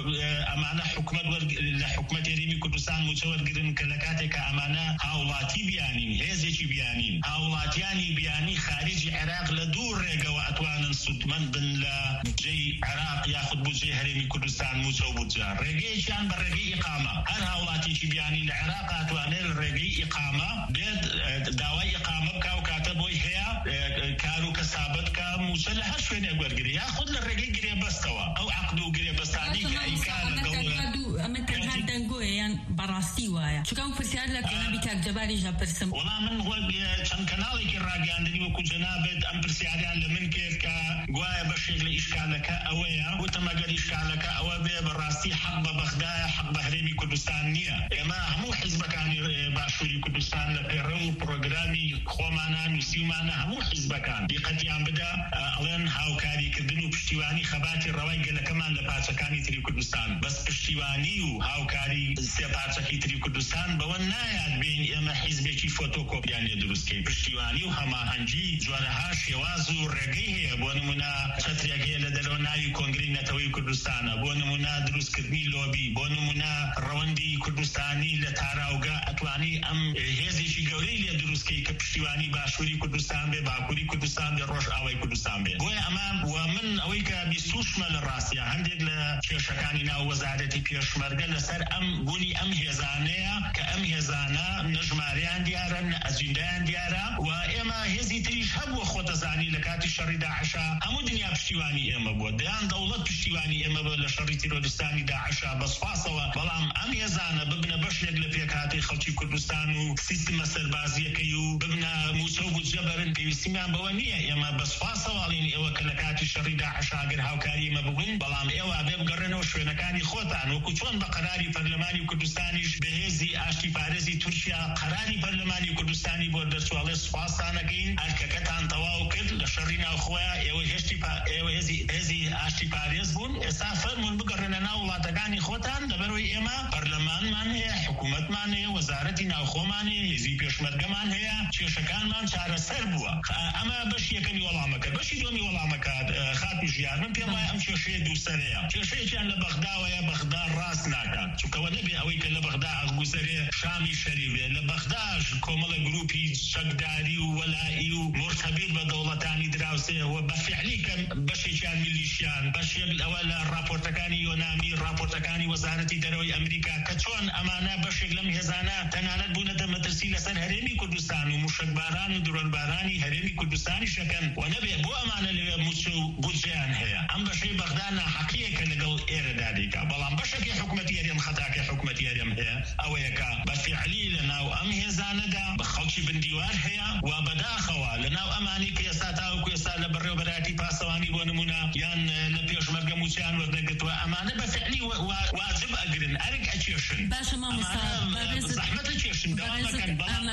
ئەمانە حکومەت لە حکومەت هەرێمی کوردستان موچە وەرگرن کە لە کاتێکە ئەمانە هاوڵاتی بیانین، هێزێکی بیانین، هاوڵاتیانی بیانی خارجی عێراق لە دوو ڕێگەوە ئەتوانن سودمەند بن لە جێی عێراق یاخود بودجێی هەرێمی کوردستان موچە و بودجە. ڕێگەیەکیان بە ڕێگەی ئیقامە. هەر هاوڵاتێکی بیانی لە عێراق ئەتوانێت ڕێگەی ئیقامە بێت داوای ئیقامە بکا و کاتە بۆی هەیە کار و کەسابەت کە موچە لە هەر شوێنێک وەرگری یاخود لە ڕێگەی گرێبەستەوە. ئەو عەقد و گرێبەستانی کە ئەیکا لەگەڵ ئەمە تەنها دەنگۆیە یان بەڕاستی وایە؟ چونکە ئەو پرسیار لە کەنابی کاک جەباریش پرسم. وەڵام من چەند کەناڵێکی ڕاگەاندنی وەکو جەنابێت ئەم پرسیاریان لە من کرد کە گوایە بەشێک لە ئیشکالەکە ئەوەیە. وتم ئەگەر ئیشکالەکە ئەوە بێ بەڕاستی حەق بە بەغدایە، حەق بە هەرێمی کوردستان نییە. ئێمە هەموو حیزبەکانی باشووری کوردستان لە پێڕە و پرۆگرامی خۆمانە نووسیومانە هەموو حیزبەکان دیقەتیان بدە ئەڵێن هاوکاریکردن و پشتیوانی خەباتی ڕەوای گەلەکەمان لە پارچەکانی تری کوردستان. بەس پشتیوانی و هاوکاری سێ پارچەکەی تری کوردستان بەوە نایاد بین ئێمە حیزبێکی فۆتۆکۆپیان لێ دروستکەی. پشتیوانی و هەماهەنگی جۆرەها شێواز و ڕێگەی هەیە. بۆ نمونە چەترێک هەیە لە دەرەوە ناوی کۆنگرەی نەتەوەی کوردستانە، بۆ نمونە دروستکردنی لۆبی، بۆ نمونە ڕەوەندی کوردستانی لە تاراوگە ئەتوانی ئەم هێزێکی گەورەی لێ دروستکەی کە پشتیوانی باشووری کوردستان بێ، باکووری کوردستان بێ، ڕۆژئاوای کوردستان بێ. بۆیە ئەمە و من ئەوەی کە بیستوشمە لە ڕاستیە هەندێک لە کێشەکانی ناو وەزارەتی پێشمەرگە لەسەر ئەم بوونی ئەم هێزانەیە کە ئەم هێزانە نەژماریان دیارە، ئەجیندایان دیارە و ئێمە هێزی تریش هەبووە خۆتەزانی لە کاتی شەڕی داعشە هەموو دنیا پشتیوانی ئێمە بووە، دەیان دەوڵەت پشتیوانی ئێمە بووە لە شەڕی تیرۆریستانی داعشە بەسپاسەوە. بەڵام ئەم هێزانە ببنە بەشێک لە پێکهاتی خەڵکی کوردستان و سیستمە سەربازیەکەی و ببنە موچە و بودجە بەرن، پێویستیمان بەوە نییە. ئێمە بەسپاسەوە ئەڵێن ئێوە کە لە کاتی شەڕی داعشە ئەگەر هاوکاری ئێمە ببووین، بەڵام ئێوە بێ بگەڕێنەوە شوێنەکانی خۆتان، وەکو چۆن بە قەراری پەرلەمانی کوردستانیش بەهێزی ئاشتی پارێزی تورکیا قەراری پەرلەمانی کوردستانی بۆ دەرچوالێ سوپاسانەکەین ئەرکەکەتان تەواو کرد لە شەڕی ناوخۆیە، ئێوە هێشتی ئێوە هێزی ئاشتی پارێز بوون، ئێستا فەرمون بگەڕێنە ناو وڵاتەکانی خۆتان. لەبەرەوەی ئێمە پەرلەمانمان هەیە، حکوومەتمان هەیە، وەزارەتی ناوخۆمان هەیە، هێزی پێشمەرگەمان هەیە، کێشەکانمان چارەسەر بووە. ئەمە بەشی یەکەمی وەڵامەکە. بەشی دووەمی وەڵامەکە خاتو ژیان من پێم وایە ئەم کێشەیە دووسەرەیە. کێشەیەکیان لە بەغداوەیە، بەغدا ڕاست ناکات، چونکەوە نەبێ ئەوەی کە لە بەغدا ئەغگوزەرێ شامی شەریفێ. لە بەغداش کۆمەڵە گروپی چەکداری و وەلایی و مرتەبیت بە دەوڵەتانی دراوسەیەوە بە فعلی کە بەشێکیان میلیشیان، بەشێک ئەوە لە راپۆرتەکانی یۆنامی، راپۆرتەکانی وەزارەتی دەرەوەی ئەمریکا کە چۆن ئەمانە بەشێک لەم هێزانە تەنانەت بوونەتە مەترسی لەسەر هەرێمی کوردستان و موشکباران و درۆنبارانی هەرێمی کوردستانی شەکەن و نەبێ بۆ ئەمانە لەوێ موچە و بودجەیان هەیە. ئەم بەشەی بەغدا ناحەقیە کە لەگەڵ ئێرەدا دەیکا، بەڵام بەشێکی حکوومەتی هەرێم خەتاکە حکوومەتی هەرێم هەیە ئەوەیەکە بە فعلی لە ناو ئەم هێزانەدا بە خەڵکی بندیوار هەیە و بەداخەوە لە ناو ئەمانی کە ئێستا تاوەکو ئێستا لە بەڕێوەبەراتی پاسەوانی بۆ نمونە یان لە پێشمەرگە موچیان وەردەگرتووە، ئەمانە بە فعلی واجب ئەگرن، ئەرک ئەچێشن. باشە مامۆستا زەحمەتە چێشن، دەوامەکەن، بەڵام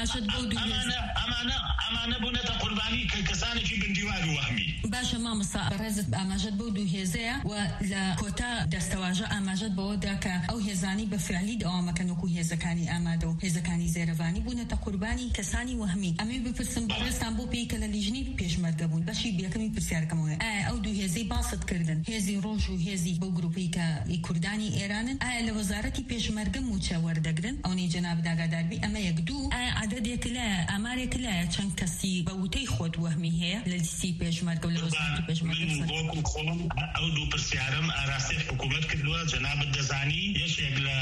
ئەمانە ئەمانە بوونەتە قوربانی کەسانێکی بندیوار و وەهمی. باشە مامۆستا بەڕێزت ئاماژەت بەو دوو هێزەیە و لە کۆتا دەستەواژە ئاماژەت بەوەدا کە ئەو هێزانی بە فعلی دەوامەکەن وەکو هێزەکانی ئامادە و هێزەکانی زێرەڤانی بوونەتە قوربانی کەسانی وەهمی. ئەمێ بپرسم بەڕێستان بۆ پێی کە لە لیژنەی پێشمەرگە بوون بەشی بیەکەمی پرسیارەکەمەوە، ئایا ئەو دوو هێزەی باست کردن، هێزی ڕۆژ و هێزی بەو گروپەی کە کوردانی ئێرانن، ئایا لە وەزارەتی پێشمەرگە موچە وەردەگرن؟ ئەوەی جەناب داگاداربی ئەمە یەک دوو، ئایا عەدەدێک لایە، ئامارێک لایە چەند کەسی بە وتەی خۆت وەهمی هەیە لە لیستی پێشمەرگە و لە وەزارەتی پێشمەرگە؟ من بۆکم خۆم ئەو دوو پرسیارم ئاراستی حکوومەت کردووە. جەنابت دەزانی یەکێک لە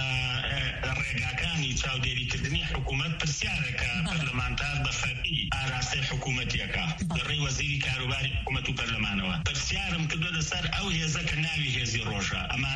ڕێگاکانی چاودێریکردنی حکوومەت پرسیارەکە پەرلەمانتار بە فەرمی ئاراستی حکوومەتیەکە لەڕێی وەزیری کاروباری حکوومەت و پەرلەمانەوە. پرسیارم کردووە لەسەر ئەو هێزە کە ناوی هێزی ڕۆژە، ئەمانە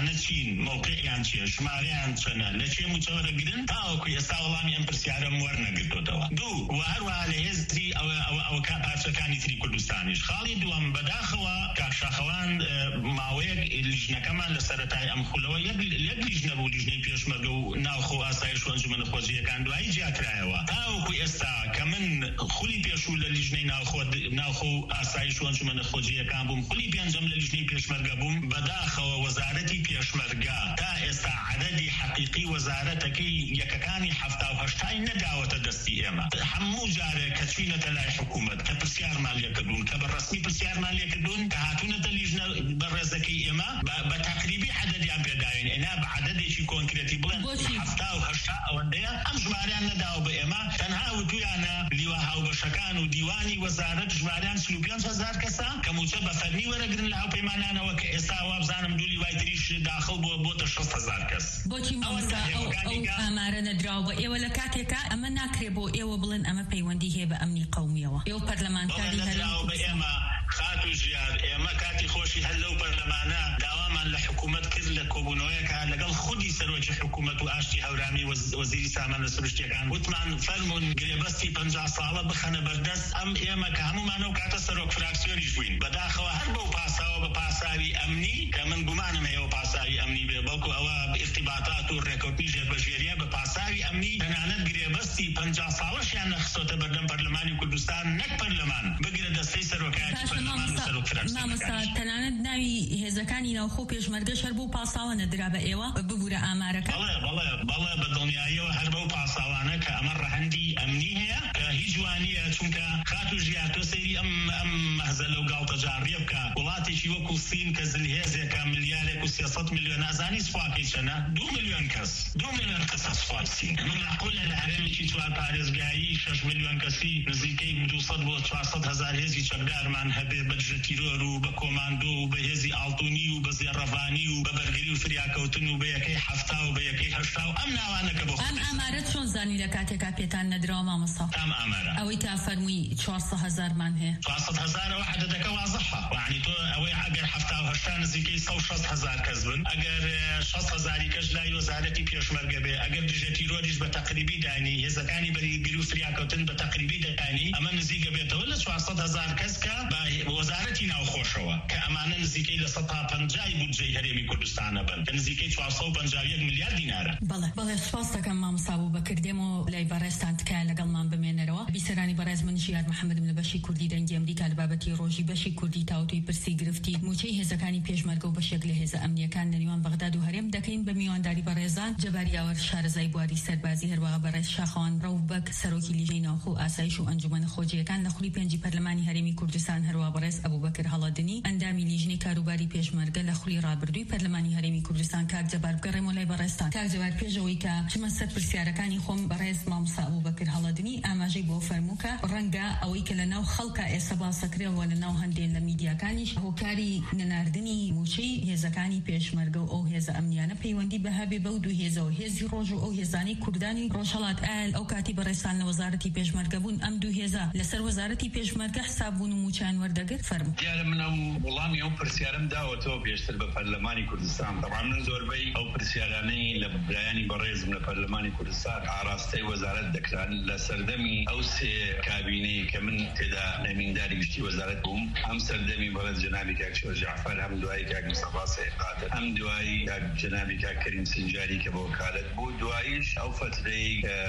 ئەمانە چین موقعیان چیە ژمارەیان چەنە لە چێ موچەوەرەگرن تاوەکو ئێستا وەڵامی ئەم پرسیارەم وەرنەگرتوتەوە. دوو و هەروەها لە هێزی ئەوە پارچەکانی تری کوردستانیش خاڵی دووەم بەداخەوە کاکشاخەوان ماوەیەک لیژنەکەمان لە سەرەتای ئەم خولەوە یەک لیژنە بوو لیژنەی پێشمەرگە و ناوخۆ ئاسایش و ئەنجومەنە خۆجیەکان دوایی جیاکرایەوە تاوەکو ئێستا کە من خولی پێشوو لە لیژنەی ناوخۆ ئاسایش و ئەنجومەنە خۆجیەکان بووم خولی پێنجەم لە لیژنەی پێشمەرگە بووم بەداخەوە وەزارەتی پێشمەرگە تا ئێستا عەدەدی حەقیقی وەزارەتەکەی یەکەکانی هەفتا و هەشتای نەداوەتە دەستی ئێمە. هەموو جارێک کە چوینەتە لای حکوومەت کە پرسیارمان لێکردوون کە بەڕەسمی پرسیارمان لێکردوون کە هاتوونەتە لیژنە بەڕێزەکەی ئێمە بە تەقریبی عەدەدیان پێداوین ئێنا بە عەدەدێکی کۆنکرێتی بڵێن هەفتا و هەشتا ئەوەندەیە ئەم ژماریان نەداوە بە ئێمە تەنها وتویانە لیوا هاوبەشەکان و دیوانی وەزارەت ژماریان سلو و پێنج هەزار کەسە کە موچە بە فەرمی وەرەگرن لە هاوپەیمانانەوە کە ئێستا وابزانم دوو لیوای تریش داخل بووە بۆتە شەست هەزار کەس. بۆچی مامۆستا ئەو ئامارە نەدراوە بە ئێوە لە کاتێکە ئەمە ناکرێ بۆ ئێوە بڵێن ئەمە پەیوەندی هەیە بە ئەمنی قەومیەوە ئێوە پەرلەمانتاری هەرێمی بە ئێمە خات و ژیار ئێمە کاتی خۆشی هەر لەو پەرلەمانە داوامان لە حکوومەت کرد لە کۆبوونەوەیەکە لەگەڵ خودی سەرۆکی حکوومەت و ئاشتی هەورامی وەزیری سامان لە سروشتیەکان وتمان فەرمون گرێبەستی پەنجا ساڵە بخەنە بەردەست ئەم ئێمە کە هەمومان و کاتە سەرۆک فراکسیۆنیش بووین بەداخەوە هەر بەو پاساوە بە پاساوی ئەمنی کە من گومانم هەیە پاساوی ئەمنی بێ بەڵکو ئەوە ارتباطات و ڕێکەوتنیژێت بەژێریە بە پاساوی ئەمنی تەنانەت گرێبەستی پەنجا ساڵەشیان نەخستۆتە بەردەم پەرلەمانی کوردستان نەک پەرلەمان بگرە دەستەی سەرۆکایەتی پەرلەمان و سەرۆک مامۆستا تەنانەت ناوی هێزەکانی ناوخۆ پێشمەرگەش هەر بەو پاساوە نەدرا بە ئێوە ببوورە ئامارەکە. بەڵێ بەڵێ بەڵێ بەدڵنیاییەوە هەر بەو پاساوانە کە ئەمە ڕەهەندی ئەمنی هەیە کە هیچ وانیە چونکە خات و ژیار تۆ سەیری ئەم ئەم مەهزەلە و گاڵتەجاڕیە بکە وڵاتێکی وەکو سین کە زلهێزێکە ملیارێک و سێسەد میلیۆن ئازانی سوپاکەی چەنە دوو میلیۆن کەس دوو میلیۆن کەس سوپای سین معقولە لە هەرێمێکی چوار پارێزگایی شەش میلیۆن کەسی نزیکەی دووسەد بۆ چوارسەد هەزار هێزی چەکدارمان هەبێ بە دژەتیرۆر و بە کۆماندۆ و بە هێزی ئاڵتونی و بە زێڕەڤانی و بە بەرگری و فریاکەوتن و بە یەکەی هەفتا و بە یەکەی هەشتا و ئەم ناوانە کە بۆ ئەم ئامارە چۆن زانی لە کاتێکا پێتان نەدراوە مامۆستا؟ ئەم ئامارە ئەوەی تا فەرمووی چوارسەد هەزارمان هەیە چوارسەد هەزارەوە عەدەدەکە وازەحە یعنی تۆ ئەوەی ئەگەر هەفتا و هەشتا نزیکەی سەد و شەست هەزار کەس بن ئەگەر شەست هەزاری کەس لای وەزارەتی پێشمەرگە بێ ئەگەر دژەتیرۆریش بە تەقریبی دانی هێزەکانی بەریگری و فریاکەوتن بە تەقریبی دانی ئەمە نزیکە بێتەوە لە چوارسەد هەزار کەس کە بە وەزارەتی ناوخۆشەوە کە ئەمانە نزیکەی لە سەد تا پەنجای بودجەی هەرێمی کوردستانە بن کە نزیکەی چوارسەد و پەنجا و یەک میلیارد دینارە. بەڵێ بەڵێ سوپاس دەکەم مامۆستا بووبەکر دێمەوە لای بەڕێزتان تکایە لەگەڵمان بمێنەرەوە. بیسەرانی بەڕێز من ژیار محەممەدم لە بەشی کوردی دەنگی ئەمریکا لە بابەتی ڕۆژی بەشی کوردی تاوتوی پرسی گرفتی موچەی هێزەکانی پێشمەرگە و بەشێک لە هێزە ئەمنیەکان لە نێوان بەغداد و هەرێم دەکەین بە میوانداری بەڕێزان جەباریاوەر شارەزای بواری سەربازی هەروەها بەڕێز شاخەوان ڕەوبەک سەرۆکی لیژنەی ناوخۆ ئاسایش و ئەنجومەنە خۆجیەکان لە خولی پێنجی پەرلەمانی هەرێمی کوردستان هەروەها بەڕێز ئەبوبەکر هەڵەدنی ئەندامی لیژنەی کاروباری پێشمەرگە لە خولی ڕابردووی پەرلەمانی هەرێمی کوردستان کاک جەبار بگەڕێمەوە لای بەڕێزتان. کاک جەبار پێشەوەی کە چمە سەر پرسیارەکانی خۆم بەڕێز مامۆستا ئەبوبەکر هەڵەدنی ئاماژەی بۆ فەرمووکە ڕەنگە ئەوەی کە لە ناو خەڵکە ئێستا باسەکرێەوە لە ناو هەندێک لە میدیاکانیش هۆکاری نەناردنی موچەی هێزەکانی پێشمەرگە و ئەو هێزە ئەمنیانە پەیوەندی بە هەبێ بەو دوو هێزەوە هێزی ڕۆژ و ئەو هێزانەی کوردانی ڕۆژهەڵات ئایل ئەو کاتی بەڕێستان لە وەزارەتی پێشمەرگە بوون ئەم دوو هێزە لەسەر وەزارەتی پێشمەرگە حساب بوون و موچیان وەردەگرت فەرموو. دیارە من ئەو وەڵامی ئەو پرسیارم داوەتەوە پێشتر بە پەرلەمانی کوردستان بەڵام من زۆربەی ئەو پرسیارانەی لە برایانی بەڕێزم لە پەرلەمانی کوردستان ئاراستەی وەزارەت دەکران لە سەردەمی ئەو سێ کابینەی کە من تێدا ئەمینداری گشتی وەزارەت بووم ئەم سەردەمی بەڕێز جەنابی کاک شۆڕ جەعفەر هەم دوایی کاک مستەفا سەیقادر هەم دوایی کاک جەنابی کاک کەریم سنجاری کە بە وەکالەت بوو دواییش ئەو فترەی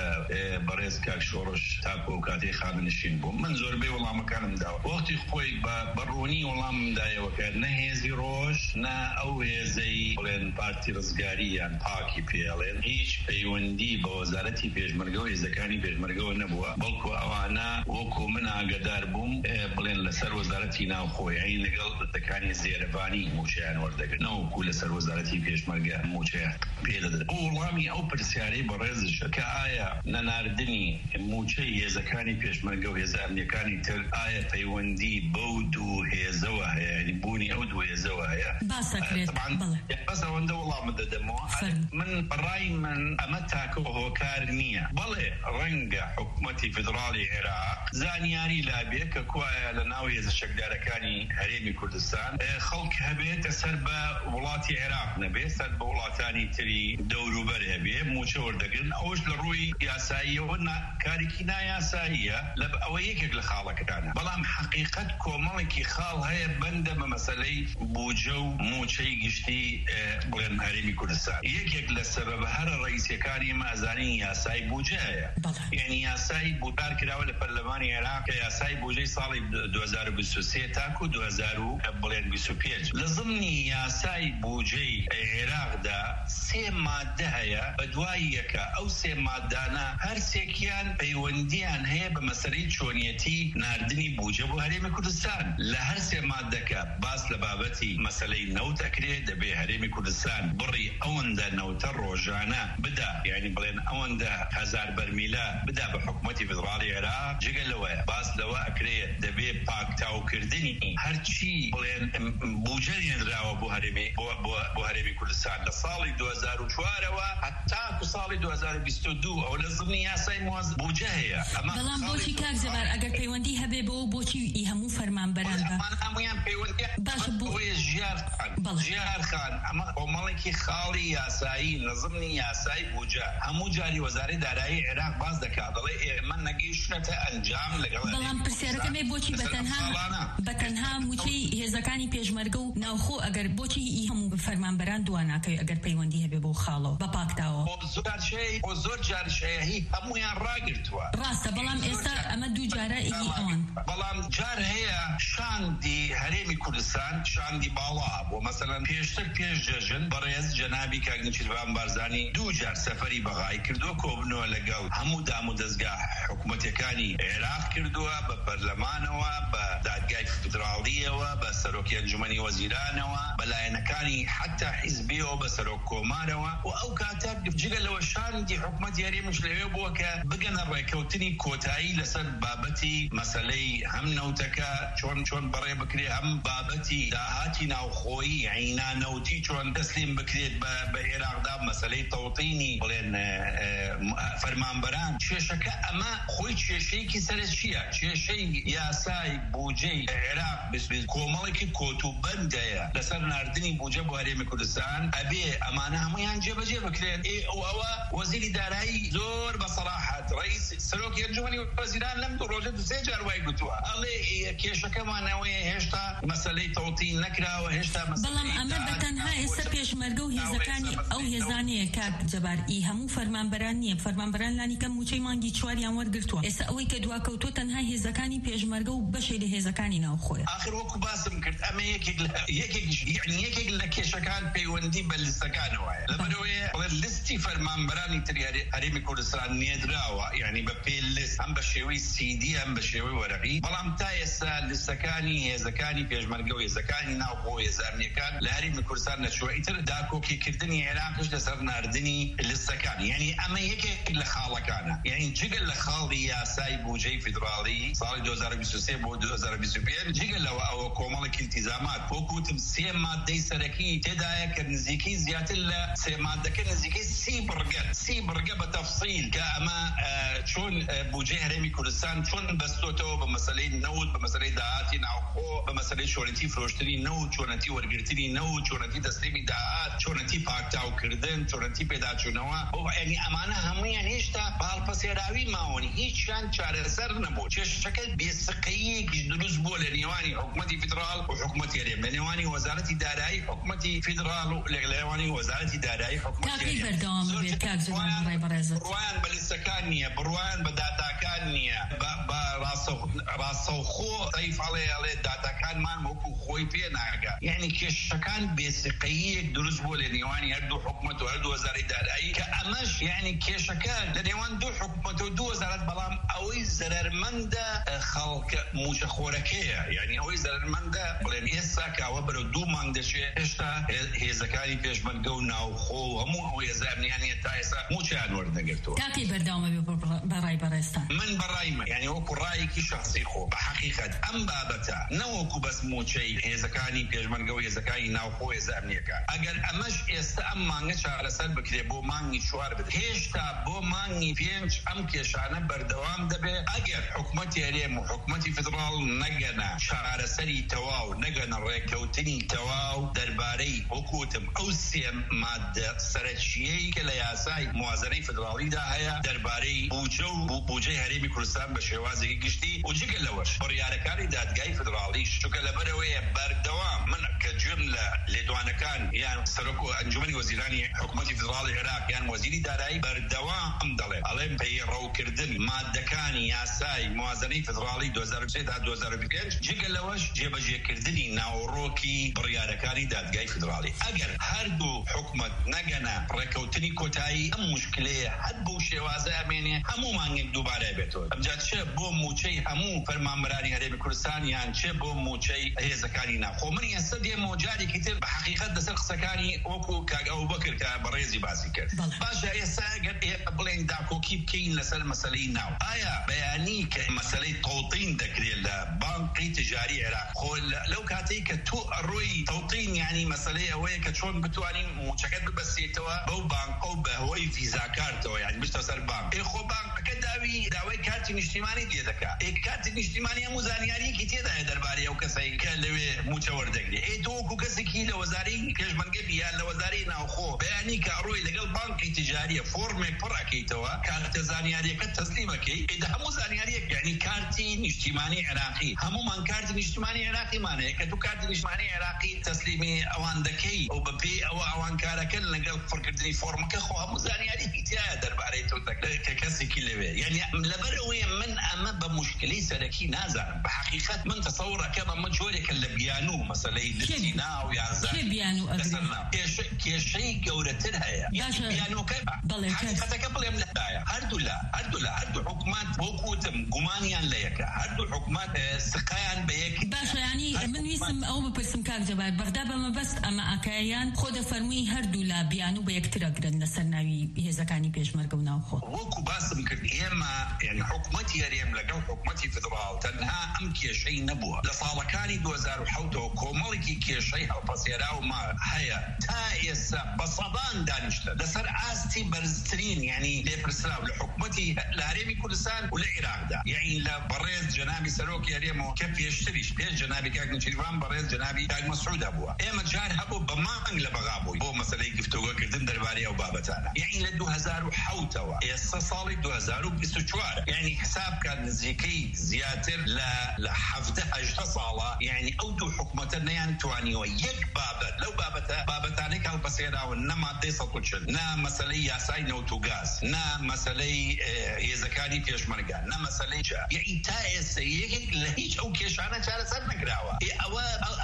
بەڕێز کاک شۆڕش تاکۆ و کاتەی خاننشین بووم من زۆربەی وەڵامەکانم داوە وەختی خۆی بە بەڕوونی وەڵامم دایەوە کە نە هێزی ڕۆژ نە ئەو هێزەی بڵێن پارتی ڕزگاری یان پاکی پێڵێن هیچ پەیوەندی بە وەزارەتی پێشمەرگە و هێزەکانی پێشمەرگەوە نەبووە بەڵکو ئەوانە وەکو من ئاگادار بووم بڵێن لەسەر وەزارەتی ناوخۆی هەی لەگەڵ دەتەکانی زێرەبانی موچەیان وەردەگرن نەوەکو لەسەر وەزارەتی پێشمەرگە موچەیان پێدەدرێت. وەڵامی ئەو پرسیارەی بەڕێزشە کە ئایا نەناردنی موچەی هێزەکانی پێشمەرگە و هێزە ئەمنیەکانی تر ئایا پەیوەندی بەو دوو هێزەوە هەیە ینی بوونی ئەو دوو هێزەوە هەیە باسەکرێت بەس ئەوەندە وەڵامە دەدەم من برأي من أمتاك وهو كارنية بله رنجة حكومتي فدرالي عراق زانياري لابيك كوايا لناوية الشكدارة كاني هريمي كردستان خلق هبيت سربا ولاتي عراق نبي سربا ولاتاني تري دورو بره بي موشور دقن أوش لروي ياسائية ونا كاريكينا ياسائية لب أويكك لخالك كان بلام حقيقة كومالكي خال هيا بندم مسألة بوجو موشي قشتي بلين هريمي كردستان يكيك لسبب هر رئيس كاني ما زاني ياساي بوجايا يعني ياساي بوتار كراوة لبرلماني عراق ياساي بوجي صالي دو هزار و بیست و سه تاكو دو هزار و بیست و پنج لازمني ياساي بوجي عراق دا سي مادة هيا بدوايكا او سي مادانا هر سيكيان بيونديان هيا بمساري شونيتي ناردني بوجه بو هريمي كردستان لهر سي مادة باس لبابتي مسألة نوت أكريد دبي هريمي كردستان بري أون دا نوت الروجانا بدا يعني بلين أون دا هزار برميلا بدا بحكومتي فدرالي عراق جيجا لوا باس لوا أكريد دبي باك تاو كردني هرشي بلين بوجرين راو بو هريمي بو, بو, بو هريمي كردستان لصالي دو هزار و چوار حتى كصالي دو هزار و بیست و دو أو لازمني ياساي موز بوجهيا بلان بوشي كاك زبار أجر بيوندي هبي بو بوشي يهمو فرمان بران باش بو جيار خان جيار خان اما ومالكي خالي ياساي نظمني ياساي بوجا همو جاري وزاري دارایی عراق باز دكادلي من نگيشنته انجام لگل بلان پرسیارکه می بوچی بتنها بتنها موچی هزکانی پیشمرگو ناوخو اگر بوچی همو فرمانبران دوانا که اگر پیوندی هبه بو خالو بپاک داو زور شيء وزور جار شيء هي همو يان راگرتوا راسته بلان استا اما دو جاره ای اون بلان جار هي شان دي هريمي كردستان شان دي بالا ومثلا پیشتر پیش ججن بريز جنابي كاغنچيلوان بارزاني دو جار سفري بغاي كردو كوبنو لقل همو دامو دزگاه حكومتي كاني عراق كردوها ببرلمانوا بدادگاه فدرالية وبسروكي انجمني وزيرانوا بلاينكاني حتى حزبيه بسروك كوماروا او كاتب جيل لو شان دي حكومتي هريمي شلوي بوكا بقنا ريكوتني كوتاي لسر بابتي مسألة هم نوتكا شون شون بري بكري هم بابتي داهاتي ناو خوي عينا نوتي شون تسليم بكري بعراق دا مسألة توطيني بلين فرمان بران شيشكا اما خوي شيشي كي سرشيا شيشي ياساي بوجي عراق بس بس كومالكي كوتو بندايا لسر ناردني بوجي بو هريمي كردستان ابي امانه هم يان جيب جيب بكري اي او وزير دارایی زور بصراحه رئيس سلوك ينجمني وزيران لم تروجد سيجار واي قلتوها الله كيش كمان نوي هشتا مسألة توطين نكرا وهشتا مسألة بلام أما بتنها إسا بيش مرقو هزكاني أو هزاني كاد جبار إيه همو فرمان برانية فرمان بران لاني كم موشي مانجي چوار يانور قرتوا إسا أوي كدوا كوتو تنها هزكاني بيش مرقو بشي لهزكاني ناو خويا آخر وكو باسم كرت أما يكيق يعني يكيق لكيشكان بيوندي بلستكان واي لبنوية لستي فرمان براني تري هريمي كردستان نيدراوا يعني ببيل لست هم بشيوي سي دي هم بشيوي ورقي بلام تايسا لستكاني هزكاني بيش مرقو هزكاني ناو خو هزارني كان لهريمي كردستان نشوي تر داكو كي كردني عراقش لسر ناردني لستكاني يعني أما يكيق لخالكانا يعني جيقل لخالي ياساي بوجي فدرالي صالي دو هزار و بیست و سه بو دو هزار و بیست و پنج جيقل لو او كومالك التزامات وكوتم سي مادي سركي تدايا كنزيكي زيادة لا سي مادة كنزيكي سي برقة سي برقة بتفصيل كأما آه شون آه بوجي هريمي كردستان شون بستوتو بمسألة نود بمسألة دعاتي ناوخو بمسألة شونتي فروشتني نود شونتي ورقرتني نود شونتي تسليمي دعات شونتي باكتاو كردن شونتي پیدا چونوا يعني أمانة هم يعني إشتا بالبسيراوي ماوني هيش كان شار سر نبود شكل بيسقيك دروس بول نيواني حكومتي فدرال وحكومتي هريم نيواني وزارة دارایی حكومتي فدرال وليواني وزارة دارایی حكومتي هريم بردام بيركاك زمان باي برازت بروان بلستكانية بروان بداتاكانية براسو راسو خو طيف عليه عليه داتاكان مان موكو خوي بيناغا يعني كشكان بيسقيك دروس بول نيواني هردو حكومته هردو وزارة دارایی كأمش يعني كيشكا لنيوان دو حكومة ودو وزارات بلام أوي زررمندا خلق موش خوركية يعني أوي زررمندا بلين إيسا كاوبر دو ماندشي إشتا هي زكاني بيش من قونا وخو همو أوي زامني يعني تايسا موش أنور نقرتو تاكي برداومة براي برستان من براي يعني وكو رأيكي شخصي خو بحقيقة أم بابتا نوكو بس موشي هي زكاني بيش من قوي زكاني ناو خو زامني كا أجل أمش إستا أم مانجش على سلب كريبو مانجي شوار بده هيشتا بو مانجي فينش أم كيشانة بردوام دبي أجل حكومتي عليهم وحكومتي فدرال نجنا شعر سري تواو نجنا ريكوتني تواو درباري حكوتم أوسيم مادة سرتشيي كلا ياساي موازنة فدرالي ده هيا درباري بوجو بوجي هريمي كردستان بشوازي قشتي وجي كلوش برياركاري داد جاي فدرالي شو كلا بروي بردوام من كجملة لدوانا كان يعني سركو أنجمني وزيراني حكومتي فدرالي العراق يعني وزيري داري بردوام ضله عليهم بي رو كردن مادة كاني ياساي موازنة فدرالي دو هزار وسه تا دو هزار وپنج جي كلوش جيب جي كردني ناوروكي برياركاري داد جاي فدرالي اگر هر دو حكومت نجنا ركوتني كوتاي ام مشكله حد بو شوازه امنه همو مانگ دوباره بتو امجاد چه بو موچي همو فرمانبراني هرم كردستان يعني چه بو موچي هي زكاني نا خو من يسدي موجاري كتير بحقيقه دسر سكاني وكو كاغ ابو بكر كبريزي باسي كر باشا يساق بلين داكو كيب كين لسل مسالين ناو ايا بياني كمساله توطين دكري البنك تجاري عراق خو لو كاتيك تو روي توطين يعني مساله ويك شلون بتواني مشكل بس يتوا بو بنك او بهوي فيزا كارتو يعني مش تصل بنك اخو بنك كداوي داوي كارت اجتماعي دي دكا اي كارت اجتماعي مزانياري كتير ده درباري او كسي كلوي مشور دغري اي تو كو كسكي لوزاري كاش من قبل يا لوزاري نا اخو بياني كروي لقل بنك تجاريه فورمي براكيتوا كارت زانياري كتسليمكي اذا مو زانياري يعني كارتين اجتماعي عراقي همو من كارت اجتماعي عراقي معناه كتو كارت اجتماعي عراقي تسليمي اوان دكي او ببي او اوان كاركن لقل فرقدني فورم كخو مو زانياري كتير درباري تو ككسي كلوي يعني لبروي من اما بمشكله سلكي نازع بحقيقه من تصور كما مجهول كلبيانو مثلا لسينا ويا زا كيف بيانو اغري كي شيء جورتها يا بيانو كيف حقيقه قبل يوم الدايه هردولا هردولا هردو حكومات بوكوتم غمانيان ليك هردو حكومات سقيان بيك باشا يعني من اسم او بسم كاك جبار بغداد ما بس اما اكايان خود فرمي هردولا بيانو بيكتر اغرن لسناوي هي زكاني بيش مرغونا خو وكو باسم كديما يعني حكومتي ريم لقو حكومتي فدرال تنها ام كي شيء نبوه لصالكاني دو هزار وحوت كومالكي كي شيء بسيراو ما هيا تايس بصبان دانشت لسر استي برزترين يعني لبرسلاو لحكومتي لهريمي كردستان والعراق ده يعني لبريز جنابي سلوك يريمو كيف يشتريش بيش جنابي كاك نشيفان بريز جنابي كاك مسعود ابوه ايما جار هبو بمانغ لبغابوي بو مسألة يقفتوغا كردن درباري او بابتانا يعني لدو هزار وحوتوا يسا صالي دو هزار وبستوشوار يعني حساب كان نزيكي زياتر ل لحفظه اجتا صالة يعني او دو حكومتنا يعني تواني ويك بابت لو بابتا بابتاني كالبسيرا ونما ديسا توشن نا مسألة ياساي نوتو غاز نا مسألة يزكاني فيش مرقان نا مسألة جا يعني تايس يكيك لهيش او كيشانا جالة سنة كراوة او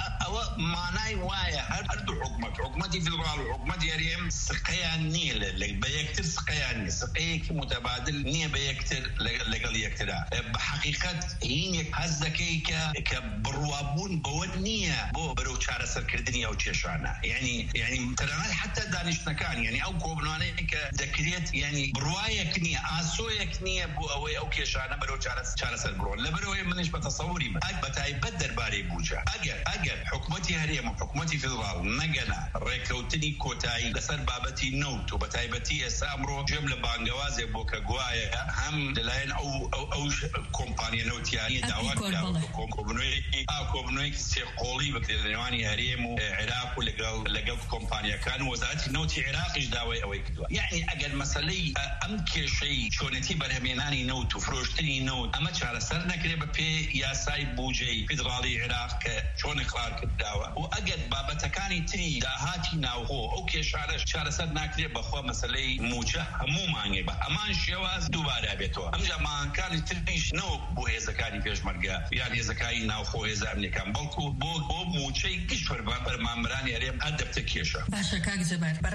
او ماناي وايا هردو حكومت حكومتي فدرال حكومتي يريم سقيان نيل اللي بيكتر سقيان سقيك متبادل نية بيكتر لقل يكترا بحقيقة هينيك هزكيك كبروابون بودنية بو برو شارة سركردنية او تشيشانا يعني يعني ترى حتى دانش نكان يعني او كوبنانيك ذكريت يعني بروايك نية آسويك نية بو او او كيشانا برو شارة شارة سربرون لبرو منش بتصوري من بتاي بدر باري بوجا اجر اجر حكومتي هريم حكومتي فدرال نجنا ريكوتني كوتاي لسر بابتي نوت وبتايبتي اسامرو جمله بانغوازي بوكا غوايا هم دلاين او او, أو كومبانيا نوتياني دعوات كومبانيا اه كومبانيا سيقولي بكديواني هريم وعراق ولقال لقال كومبانيا كان وزاره نوتي عراق جداوي او كدوا يعني اجل مسالي امكي شيء شونتي برهميناني نوت وفروشتني نوت اما على سرنا كده بي يا ساي بوجي فدرالي عراق شلون قرار كداوا واجل بابتكاني تري داهاتي ناو اوكي شارع شارع سرنا كده بخوا مسالي موجه مو ماني با امان شواز دوباره بيتو امجا ما كان تريش نو بو هزكاني فيش مرقا يعني هزكاني ناو خو هزامني كان بلكو بو بو موچي كشور بر مامراني ريم ادب تكيشا باشا كاك جبار برز دي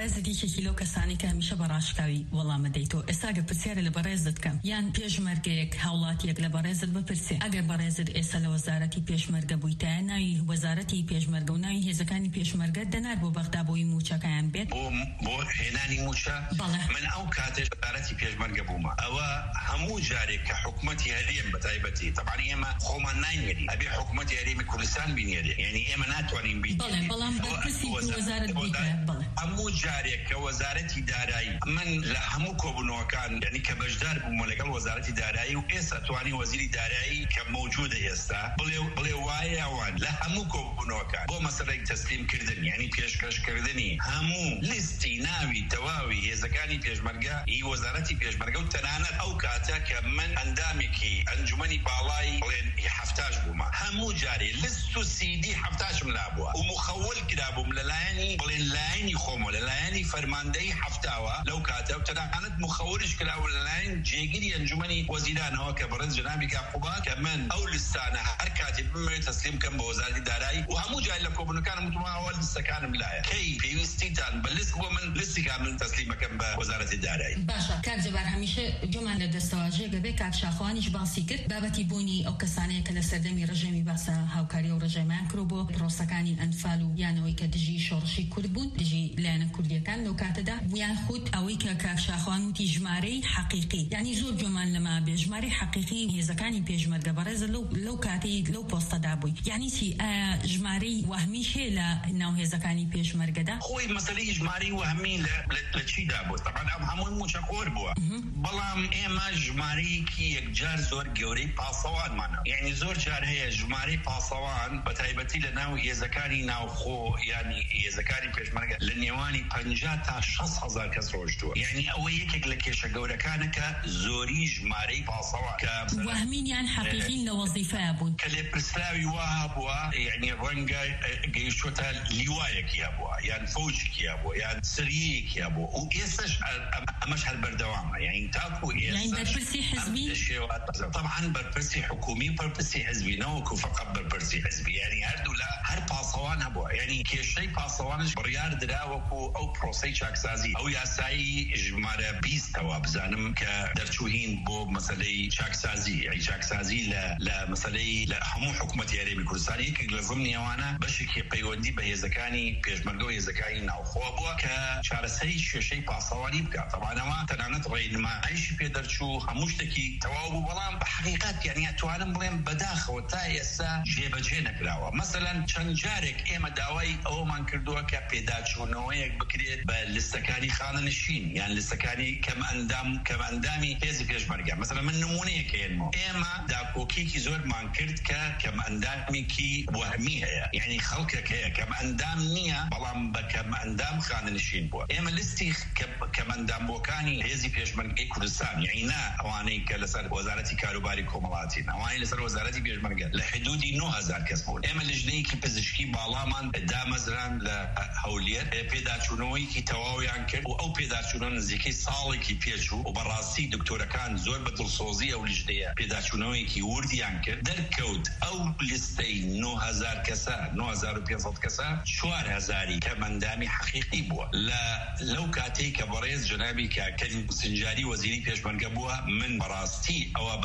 یەکێکی لەو کەسانی کە هەمیشە بەڕاشکاوی وەڵامە دەیتەوە. ئێستا ئەگەر پرسیارە لە بەڕێزت کەم یان پێشمەرگەیەک هاوڵاتیەک لە بەڕێزت بپرسێ، ئەگەر بەڕێزت ئێستا لە وەزارەتی پێشمەرگە بوویتە، ناوی وەزارەتی پێشمەرگە و ناوی هێزەکانی پێشمەرگە دەنار بۆ بەغدا بۆی موچەکەیان بێت بۆ هێنانی موچە. من ئەو کاتێش وەزارەتی پێشمەرگە بوومە، ئەوە هەموو جارێک کە حکومەتی هەرێم بەتایبەتی طبعا ئێمە خۆمان ناینێری ئەبێ حکومەتی هەرێمی کوردستان بینێری، یعنی ئێمە ناتوانین بین. بەڵام بەرپرسی وەزارەت بوویتە. هەموو جارێک کە وەزارەتی دارایی من لە هەموو کۆبوونەوەکان یعنی کە بەشدار بوومە لەگەڵ وەزارەتی دارایی و ئێستا توانی وەزیری دارایی کە موجودە ئێستا بڵێ بڵێ وایە ئەوان لە هەموو کۆبوونەوەکان بۆ مەسەلەی تەسلیمکردن یعنی پێشکەشکردنی هەموو لیستی ناوی تەواوی هێزەکانی پێشمەرگە هی وەزارەتی پێشمەرگە و تەنانەت ئەو کاتە کە من ئەندامێکی ئەنجومەنی باڵای بڵێن هەفتاش بوومە، هەموو جارێ لست و سیدی هەفتاشم لابووە و مخەول کرابووم لەلایەنی بڵێن لایەنی خۆمە لەلایەنی فەرماندەی هەفتاوە لەو کاتە و تەنانەت مخەورش کراوە لەلایەن جێگیری ئەنجومەنی وەزیرانەوە کە بەڕێز جەنابی کاقوبا کە من ئەو لستانە هەر کاتێ بمێ تەسلیم کەم بە وەزارەتی دارایی و هەموو جای لە کۆبوونەکانم وتمەوە لستەکانم لایە کەی پێویستیتان بە لست بۆ من لستی کامل تەسلیمەکەم بە وەزارەتی دارایی. باشە کاک جەبار هەمیشە جۆمان لە دەستەواژەیەگە بێ کاک شاخۆوانیش باسی کرد بابەتی بوونی ئەو کەسانەیە کە لە سەردەمی ڕژێمی باسە هاوکاری و ڕژێمیان کرۆ بۆ پرۆسەکانی ئەنفال و یانەوەی کە دژی شۆڕشی کورد بوون دژی لایەنە کوردیەکان لەو کاتەدا ویان خود ئەوەی کە کاک شاخۆوان وتی ژمارەی حەقیقی یعنی زۆر جۆمان لەما بێ ژمارەی حەقیقی هێزەکانی پێشمەرگە بەڕێزە لەو کاتەی لەو پۆستەدا بووی، یعنی چی ژمارەی وەهمیش هەیە لە ناو هێزەکانی پێشمەرگەدا؟ خۆی مەسەلەی ژمارەی وەهمی لە چیدا بوو؟ طبعا ئەم هەمووی موچەخۆر بووە، بەڵام ئێمە ژمارەیەکی یەکجار زۆر گەورەی پاسەوانمانە، یعنی زۆر جار هەیە ژمارەی پاسەوان بەتایبەتی لە ناو هێزەکانی ناوخۆ یعنی هێزەکانی پێشمەرگە لە نێوانی پەنجا تا شەست هەزار کەس ڕۆیشتووە، یعنی ئەوە یەکێک لە کێشە گەورەکانە کە زۆری ژمارەی پاسەوان کە وەهمینیان حەقیقین لە وەزیفەیە بوون کە لێ پرسراوی وا هەبووە، یعنی ڕەنگە گەیشتوتە لیوایەکی هەبووە یان فەوجێکی هەبووە یان سریەکی هەبووە و ئێستش ئەمەش هەر بەردەوامە، یعنی تاکو ئێستا بەرپرسی حزبی طبعا بەرپرسی حکومی بەرپرسی حزبی نەوەکو فقط بەرپرسی حزبی، یعنی هەردوو لە هەر پاسەوان هەبووە، یعنی کێشەی پاسەوانش بڕیار دراوەکو ئەو پرۆسەی چاکسازی ئەو یاسایی ژمارە بیستەوە بزانم کە دەرچووهین بۆ مەسەلەی چاکسازی یعنی چاکسازی لە مەسەلەی لە هەموو حکومەتی هەرێمی کوردستان یەکێک لە ضمنی ئەوانە بەشێکی پەیوەندی بە هێزەکانی پێشمەرگە و هێزەکانی ناوخۆ بووە کە چارەسەری کێشەی پاسەوانی بکات. طبعاەوە تەنانەت ڕێنمایشی پێ دەرچوو هەموو شتێکی تەواو بوو، بەڵام بە حقیقەت یعنی ئەتوانم بڵێم بەداخەوە تا ئێستا جێبەجێ نەکراوە. مەسەلەن چەند جارێک ئێمە داوای ئەوەمان کردووە کە پێداچوونەوەیەک بکرێت بە لستەکانی خانەنشین یان لستەکانی کەم ئەندام کەم ئەندامی هێزی پێشمەرگە. مەسەلەن من نمونەیەکە هێنمەوە، ئێمە داکۆکیێکی زۆرمان کرد کە کەم ئەندامێکی وەهمی هەیە، یعنی خەڵکێک هەیە کەم ئەندام نییە بەڵام بە کەم ئەندام خانەنشین بووە. ئێمە لیستی کەم ئەندامبووەکانی هێزی پێشمەرگەی کوردستان یعنی نا ئەوانەی کە لەسەر وەزارەتی کاروباری کۆمەڵاتین، ئەوانەی لەسەر وەزارەتی پێشمەرگە لە حدودی نۆ هەزار کەس بوون. ئێمە لە ژنەیەکی پزیشکی باڵامان دامەزران لە هەولێر پێداچوونەوەیکی تەواویان کرد و ئەو پێداچوونە نزیکەی ساڵێکی پێچوو و بەڕاستی دکتۆرەکان زۆر بە دڵسۆزی ئەو لیژنەیە پێداچوونەوەیکی وردیان کرد دەرکەوت ئەو لیستەی نۆ هەزار کەسە نۆ هەزار و پێنج سەد کەسە چوار هەزاری کەمەندامی حەقیقی بووە. لە لەو کاتەی کە بەڕێز جەنابی کاکەری سنجاری وەزیری پێشمەرگە بووە، من بەڕاستی ئەوە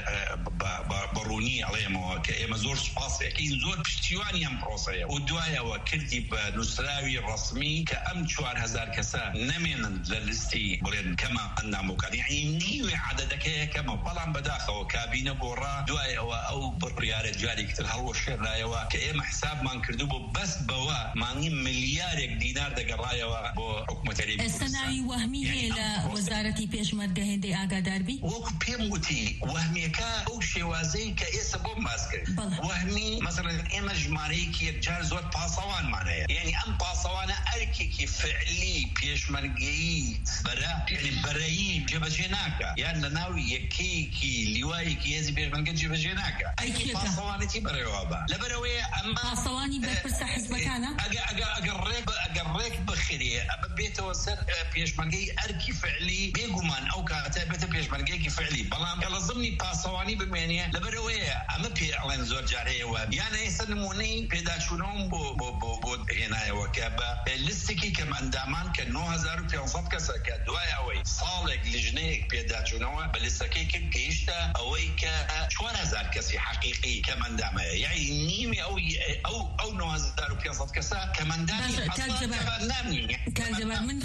بەڕوونی ئەڵێمەوە کە ئێمە زۆر سوپاسێکی زۆر پشتیوانی ئەم پرۆسەیە و دوایەوە کردی بە نووسراوی ڕەسمی کە ئەم چوار هەزار کەسە نەمێنن لە لیستی بڵێن کەمە ئەندامەکان، یعنی نیوێ عەدەدەکەیە کەمە، بەڵام بەداخەوە کابینە گۆڕا دوایەوە ئەو بڕیارە جارێکی تر هەڵوەشێنرایەوە کە ئێمە حسابمان کردو بۆ بەس بەوە مانگی ملیارێک دینار دەگەڕایەوە بۆ حکومەتی هەرێمی کوردستان. ئێستا ناوی وەهمی هەیە لە وەزارەتی پێشمەرگە هێندەی ئاگاداربی؟ وەکو پێم وتی وەهمیەکە ئەو شێوازەی کە ئێستا بۆم باس کرد وەهمی مەسەڵەن ئێمە ژمارەیەکی یەکجار زۆر پاسەوانمان هەیە، یعنی ئەم پاسەوانە ئەرکێکی فعلی پێشمەرگەیی بەرە یعنی بەرەیی جێبەجێ ناکە یان لە ناو یەکەیەکی لیوایەکی هێزی پێشمەرگە جێبەجێ ناکە. ئەی پاسەوانێتی بەرەوە بە لەبەرەوەیە ئەمە پاسەوانی بەرپرسە حیزبەکانە ئەگەر ڕێک بخرێ بێتەوە سەر پێشمەرگەی ئەرکی فعلی فعلی بێگومان ئەو کاتە بێتە پێشمەرگەیەکی فعلی بەڵام کە لە ضمنی پاسەوانی بمێنێ لەبەرەوەیە ئەمە پێ ئەڵێن زۆر جارەیەوە یانە ئێستا نمونەی پێداچوونەوەم بۆ بۆ بۆ بۆ هێنایەوە کە بە لیستێکی کەم ئەندامان کە نۆ هەزار و پێنجسەد کەسە کە دوای ئەوەی ساڵێک لیژنەیەک پێداچوونەوە بە لیستەکەی کرد گەیشتە ئەوەی کە چوار هەزار کەسی حەقیقی کەمەندامەیە یعنی نیمی ئەو ئەو ئەو نۆ هەزار و پێنجسەد کەسە کەمەندانی من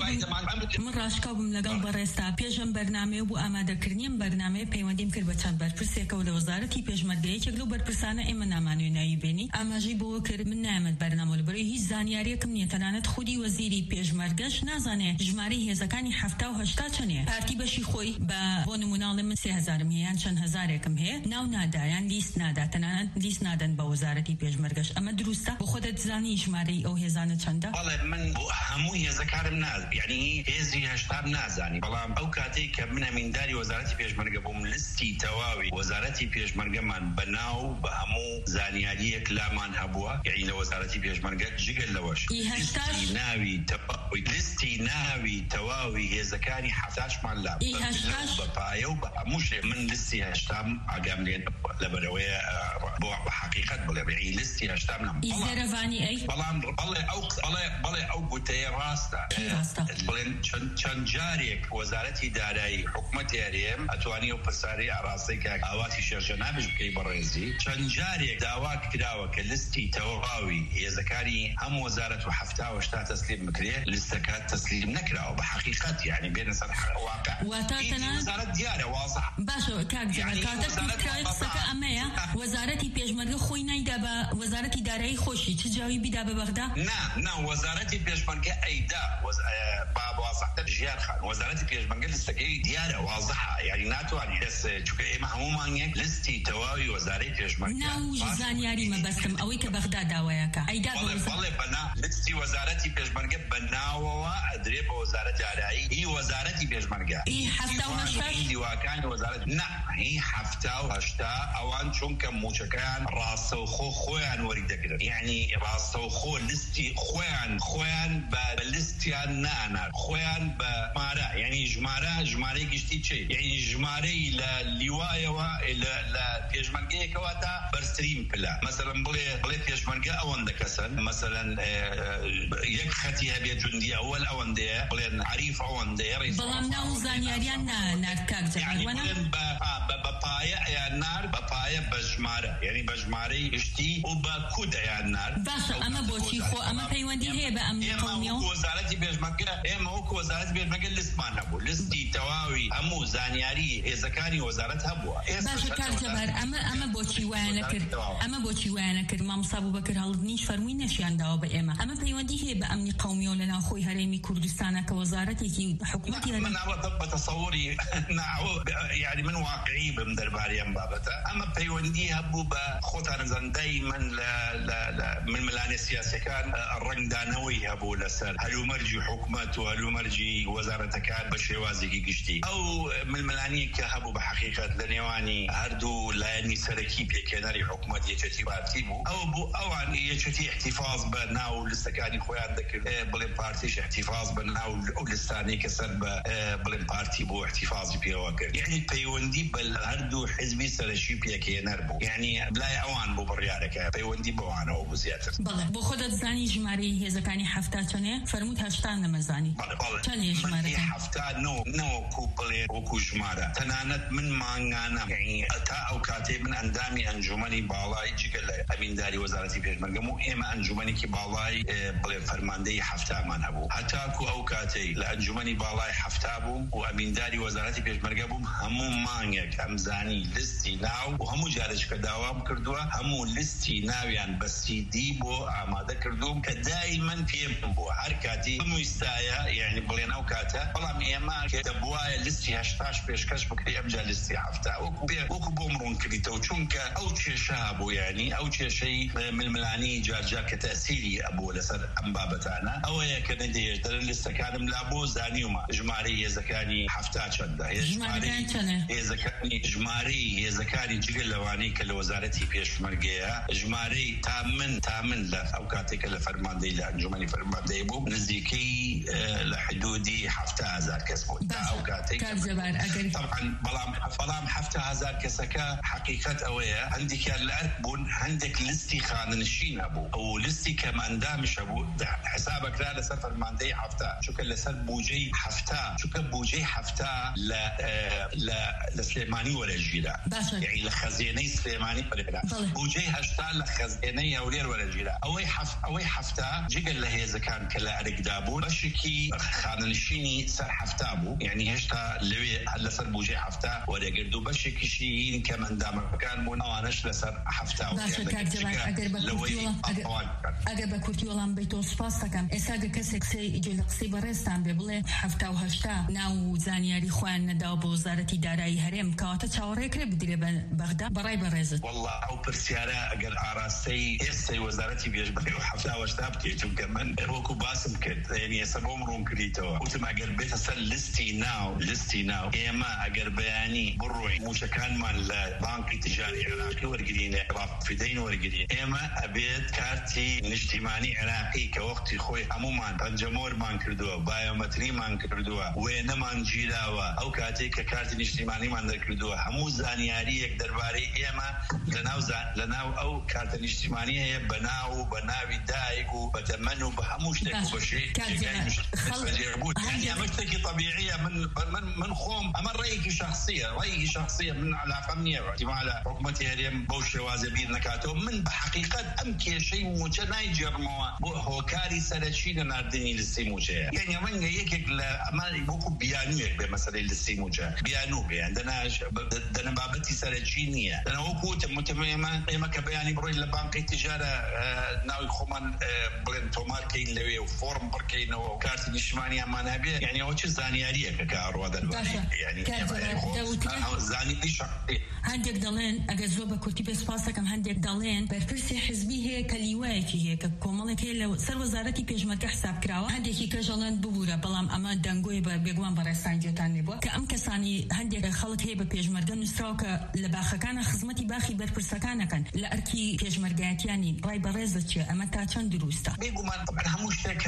ڕاشکاو بم لەگەڵ بەڕێستا پێشم بەرنامەیە بوو ئامادەکردنیم بەرنامەیە پەیوەندیم کرد بە چەند بەرپرسێکەوە لە وەزارەتی پێشمەرگەیەکێک لەو بەرپرسانە ئێمە نامانوێ ناوی بێنی ئاماژەی بۆ کرد من نایەمەد بەرنامە لەبەرەوەی هیچ زانیاریەکم نییە تەنانەت خودی وەزیری پێشمەرگەش نازانێ ژمارەی هێزەکانی هەفتا و هەشتا چەندێ پارتی بەشی خۆی بە بۆ نموناڵێ من سێ هەزارم هەیە یان چەند هەزارێکم هەیە ناو نادایان لیست نادا تەنانەت لیست نادەن بە وەزارەتی پێشمەرگەش ئەمە دروستە بۆ خۆدت زانی ژمارەی ئەو هێزانە چەندە بەڵێ من هەموو هێزەکارم ناز یعنی هێزی هەشتام نازانی بەڵام ئەو کاتێک کە من ئەمینداری وەزارەتی پێشمەرگە بووم لیستی تەواوی وەزارەتی پێشمەرگەمان بەناو بە هەموو زانیاریەک لامان هەبووە یعنی لە وەزارەتی پێشمەرگە جگەل لەوەش لیستی ناوی تەواوی لیستی ناوی تەواوی هێزەکانی هەفتاشمان لا بەپایە و بە هەموو شێ من لیستی هەشتام ئاگام لێن لەبەرەوەیە بۆ حقیقەت بڵێ بێ لیستی هەشتام نەم ئیزەرەڤانی ئەی بەڵام بەڵێ ئەو بەڵێ بەڵێ ئەو گوتەیە ڕاستە بڵێن چەند جارێک وەزارەتی دارایی حکومەتی هەرێم ئەتوانی و پرساری ئاڕاستەی کە ئاواتی شێرژە نابش بکەی بەڕێزی چەند جارێک داوا کراوە کە لیستی تەواوی هێزەکانی هەم وەزارەت و هەفتا و هەشتا تەسلیم بکرێ لیستەکە تەسلیم نەکراوە بە حقیقەت یعنی بێنە سەر واقع وەزارەت دیارە واضح باشە کاک جەبار کاتە کوتکای قسەکە ئەمەیە وەزارەتی پێشمەرگە خۆی نایدا بە وەزارەتی دارایی خۆشی چ جاوی بیدا بە بەغدا نا نا وەزارەتی پێشمەرگە ئەیدا با واضحتر ژیان خان وەزارەتی پێشمەرگە لیستەکەی دیارە واضحە یعنی ناتوانێت کەس چونکە ئێمە هەمومان یەک لیستی تەواوی وەزارەی پێشمەرگە ناو زانیاری مەبەستم ئەوەی کە بەغدا داوایەکە ئەیدا بەڵێ بەنا لیستی وەزارەتی پێشمەرگە بەناوەوە ئەدرێ بە وەزارەت دارایی هی وەزارەتی پێشمەرگە هی هەفتا و هەشتا دیواکانی وەزارەت نا هی هەفتا و هەشتا ئەوان چونکە موچەکەیان ڕاستەوخۆ خۆیان وەری دەگرن یعنی ڕاستەوخۆ لیستی خۆیان خۆیان بە لیستیان نانات خۆیان بە ژمارە یعنی ژمارە ژمارەی گشتی چی یعنی ژمارەی لە لیوایەوە لە پێشمەرگەیەکەوە تا بەرزترین پلە مەسەڵەن بڵێ بڵێ پێشمەرگە ئەوەندە کەسن مەسەڵەن یەک خەتی هەبێت جوندی ئەوەل ئەوەندەیە بڵێن عەریف ئەوەندەیە بەڵام ناو زانیاریان نانات کاک جەبار بە پایە ئەیان نار بە پایە بە ژمارە یعنی بە ژمارەی گشتی و بە کود ئەیان نار باشە ئەمە بۆچی خۆ ئەمە پەیوەندی هەیە بە ئەمنی قەومیەوە وەزارەتی پێشمەرگە ئێمە وەکو وەزارەتی پێشمەرگە لیستمان هەبوو لیستی تەواوی هەموو زانیاری هێزەکانی وەزارەت هەبووە باشە کاک جەبار ئەمە ئەمە بۆچی وایە نەکرد ئەمە بۆچی وایە نەکرد مامۆستا بووبەکر هەڵدنیش فەرمووی نەشیانداوە بە ئێمە ئەمە پەیوەندی هەیە بە ئەمنی قەومیەوە لە ناوخۆی هەرێمی کوردستانە کە وەزارەتێکی حکومەتی من بە تەسەووری یعنی من واقعی بم دەربارەی ئەم بابەتە ئەمە پەیوەندی هەبوو بە خۆتان زەندەی من لە ململانە سیاسەکان ڕنگدانەوەی هەبوو لەسەر هەلومەرجی حکومەت و هەلومەرجی وەزارەتەکان بە شێوازێکی گشتی ئەو ململانی کە هەبوو بە حقیقەت لە نێوانی هەردوو لایەنی سەرەکی پێکێنەری حکومەت یەکێتی پارتی بوو ئەو بوو ئەوان یەکێتی احتیفاز بە ناو لیستەکانی خۆیان دەکرد بڵێن پارتیش احتیفاز بە ناو ئەو لیستانەی کە سەر بە بڵێن پارتی بۆ احتیفازی پێوە کرد یعنی پەیوەندی بە هەردوو حزبی سەرەکی پێکێنەر بوو یعنی لای ئەوان بۆ بڕیارەکە پەیوەندی بەوانەوە بوو زیاتر بەڵێ بۆ خۆدت زانی ژمارەی هێزەکانی هەفتا چەندێ فەرمووت هەشتا نەمەزانی چەندێ ژمارەکە هەفتا نەوەکو بڵێ وەکو ژمارە تەنانەت من مانگانە یعنی تا ئەو کاتێ من ئەندامی ئەنجومەنی باڵای جگە لە ئەمینداری وەزارەتی پێشمەرگەم و ئێمە ئەنجومەنێکی باڵای بڵێ فەرماندەی هەفتامان هەبوو هەتاکو ئەو کاتەی لە ئەنجومەنی باڵای هەفتا بووم و ئەمینداری وەزارەتی پێشمەرگە بووم هەموو مانگێک ئەمزانی لیستی ناو و هەموو جارێک کە داوام کردووە هەموو لیستی ناویان بە سیدی بۆ ئامادە کردوم کە دایمەن پێم بووە هەر کاتی بمویستایە یعنی بڵێن ئەو کاتە بەڵام ئێمە دەبوایە لیستی هەشتاش پێشکەش بکری ئەمجا لیستی هەفتا وەکو بۆ مڕوون کردیتەوە چونکە ئەو کێشە بوو یعنی ئەو کێشەی ململانی جارجار کە تەسیری ئەبوو لەسەر ئەم بابەتانە ئەوەیە کە نەدێش دەرن لیستەکانم لا بۆ زانیومە دووەمە ژمارەی هێزەکانی هەفتا چەندە هێزەکانی ژمارەی هێزەکانی جگە لەوانەی کە لە وەزارەتی پێشمەرگەیە ژمارەی تا من تا من لە ئەو کاتێکە لە فەرماندەی لە ئەنجومەنی فەرماندەی بوو نزیکەی لە حدودی هەفتا هەزار کەس بوو تا ئەو کاتێک طبعا بەڵام بەڵام هەفتا هەزار کەسەکە حقیقەت ئەوەیە هەندێکیان لە ئەرک بوون هەندێک لستی خاننشینە بوو ئەو لستی کەمەندامشە بوو حسابەکرا لەسەر فەرماندەی هەفتا چونکە لەسەر بوجەی هەفتا چونکە بوجەی هەفتا لە لە سلێمانی وەرەگیرا یعنی لە خەزینەی سلێمانی وەرەگیرا بوجەی هەشتا لە خەزینەی هەولێر وەرەگیرا ئەوەی ئەوەی هەفتا جگە لە هێزەکان کە لە ئەرکدا بوو بەشێکی خاننشینی سەر هەفتا بوو یعنی هێشتا لەوێ لەسەر بوجەی هەفتا وەرەگرت و بەشێکیشی هین کەمەندامەکان بوون ئەوانەش لەسەر هەفتا ئەگەر بە کورتی وەڵام بێتەوە سوپاس دەکەم ئێستا گە کەسێک گوێ لە قسەی بەڕێزتان بێ بڵێ هەفتا و هەشتا ناو زانیاری خۆیان نەداوە بۆ وەزارەتی دارایی هەرێم کەواتە چاوەڕێکرێ بدرێ بە بەغدا بەڕای بەڕێزت والله ئەو پرسیارە ئەگەر ئاراستەی ئێستای وەزارەتی پێشمەرگە و هەفتا و هەشتا بکەیت چونکە من وەکو باسم کرد یعنی ئێستا بۆم ڕوون کردیتەوە وتم ئەگەر بێتە سەر لستی ناو لستی ناو ئێمە ئەگەر بەیانی بڕۆین موچەکانمان لە بانکی تجاری عێراقی وەرگرین ڕافیدەین وەرگرین ئێمە ئەبێت کارتی نیشتیمانی عێراقی کە وەختی خۆی هەمومان پەنجەمۆرمان کردووە بایۆمەتریمان کردووە وێنەمان گیراوە ئەو کاتێک کە کارتی نیشتیمانیمان دەرکردووە هەموو زانیاریەک دەربارەی ئێمە لەناو ئەو کارتە نیشتیمانی هەیە بەناو و بە ناوی دایک و بە تەمەن و بە هەموو شتێک و بەشێ ئەمە شتێکی طبیعیە من خۆم ئەمە ڕێیەکی شخصیە ڕێیەکی شخصیە من علاقەم نییە احتیمالە حکومەتی هەرێم بەو شێوازە بیر نەکاتەوە من بە حقیقەت ئەم کێشەی موچە نایجێڕمەوە بۆ هۆکاری سەرەکی لە ناردنی لستی موچەیە یعنی ئەمە یەکێک لە ئەمانی وەکو بیانوویەک بێ مەسەلەی لستی موچە بیانوو بێ دەنە بابەتی سەرەکی نییە دەنە وەکو وتم ئێمە ئێمە کە بەیانی بڕۆین لە بانقی تیجارە ناوی خۆمان بڵێن تۆمارکەین لەوێ و فۆرم بڕکەینەوە و کارتی نیشتیمانیانمان هەبێ یعنی ئەوە چ زانیاریەکە کە ئاڕوا دەربارەی یعنی زانیاری شەخصی هەندێک دەڵێن ئەگەر زۆر بە کورتی بێ سوپاس دەکەم هەندێک دەڵێن بەرپرسی حزبی هەیە کە لیوایەکی هەیە کە کۆمەڵێک هەیە لە سەر وەزارەتی پێشمەرگە حساب کراوە هەندێکی کەژەڵێن ببوورە بەڵام ئەمە دەنگۆی بە بێگومان بەڕێستان گوێتان لێ بووە کە ئەم کەسانی هەندێک خەڵک هەیە بە پێشمەرگە نووسراوە کە لە باخەکانە خزمەتی باخی بەرپرسەکانەکەن لە ئەرکی پێشمەرگایەتیانی ڕای بەڕێزت چیە ئەمە تا چەند دروستە بێگومان هەموو شتێک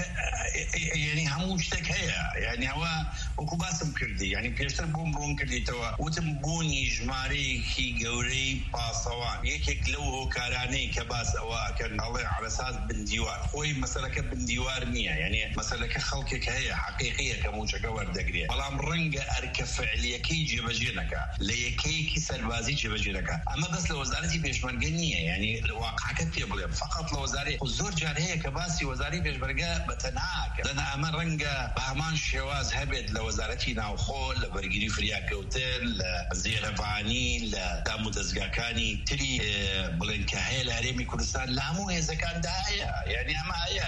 یعنی هەموو شتێک هەیە یعنی ئەوە وەکو باسم کردی یعنی پێشتر بۆم ڕوون کردیتەوە وتم بوونی ژمارەیەکی گەورەی پاسەوان یەکێک لەو هۆکارانەی کە باس ئەوە ئەکەن هەڵێ على ئەساس بندیوار خۆی مەسەلەکە بندیوار نییە یعنی مەسەلەکە خەڵکێک هەیە حقیقیە کە موچەکە وەردەگرێت بەڵام ڕەنگە ئەرکە فعلیەکەی جێبەجێ نەکا لە یەکەیەکی سەربازی جێبەجێ نەکا ئەمە بەس لە وەزارەتی پێشمەرگە نییە یعنی واقعەکە پێ بڵێم فقط لە وەزارەی زۆر جار هەیە کە باسی وەزارەی پێشمەرگە بەتەنها دەنا ئەمە ڕەنگە بە هەمان شێواز هەبێت لە وەزارەتی ناوخۆ لە بەرگری فریاکەوتن لە زێرەبانی لە دام و دەستگاکانی تری بڵێن کە هەیە لە هەرێمی کوردستان لە هەموو هێزەکاندا هەیە یعنی ئەمە هەیە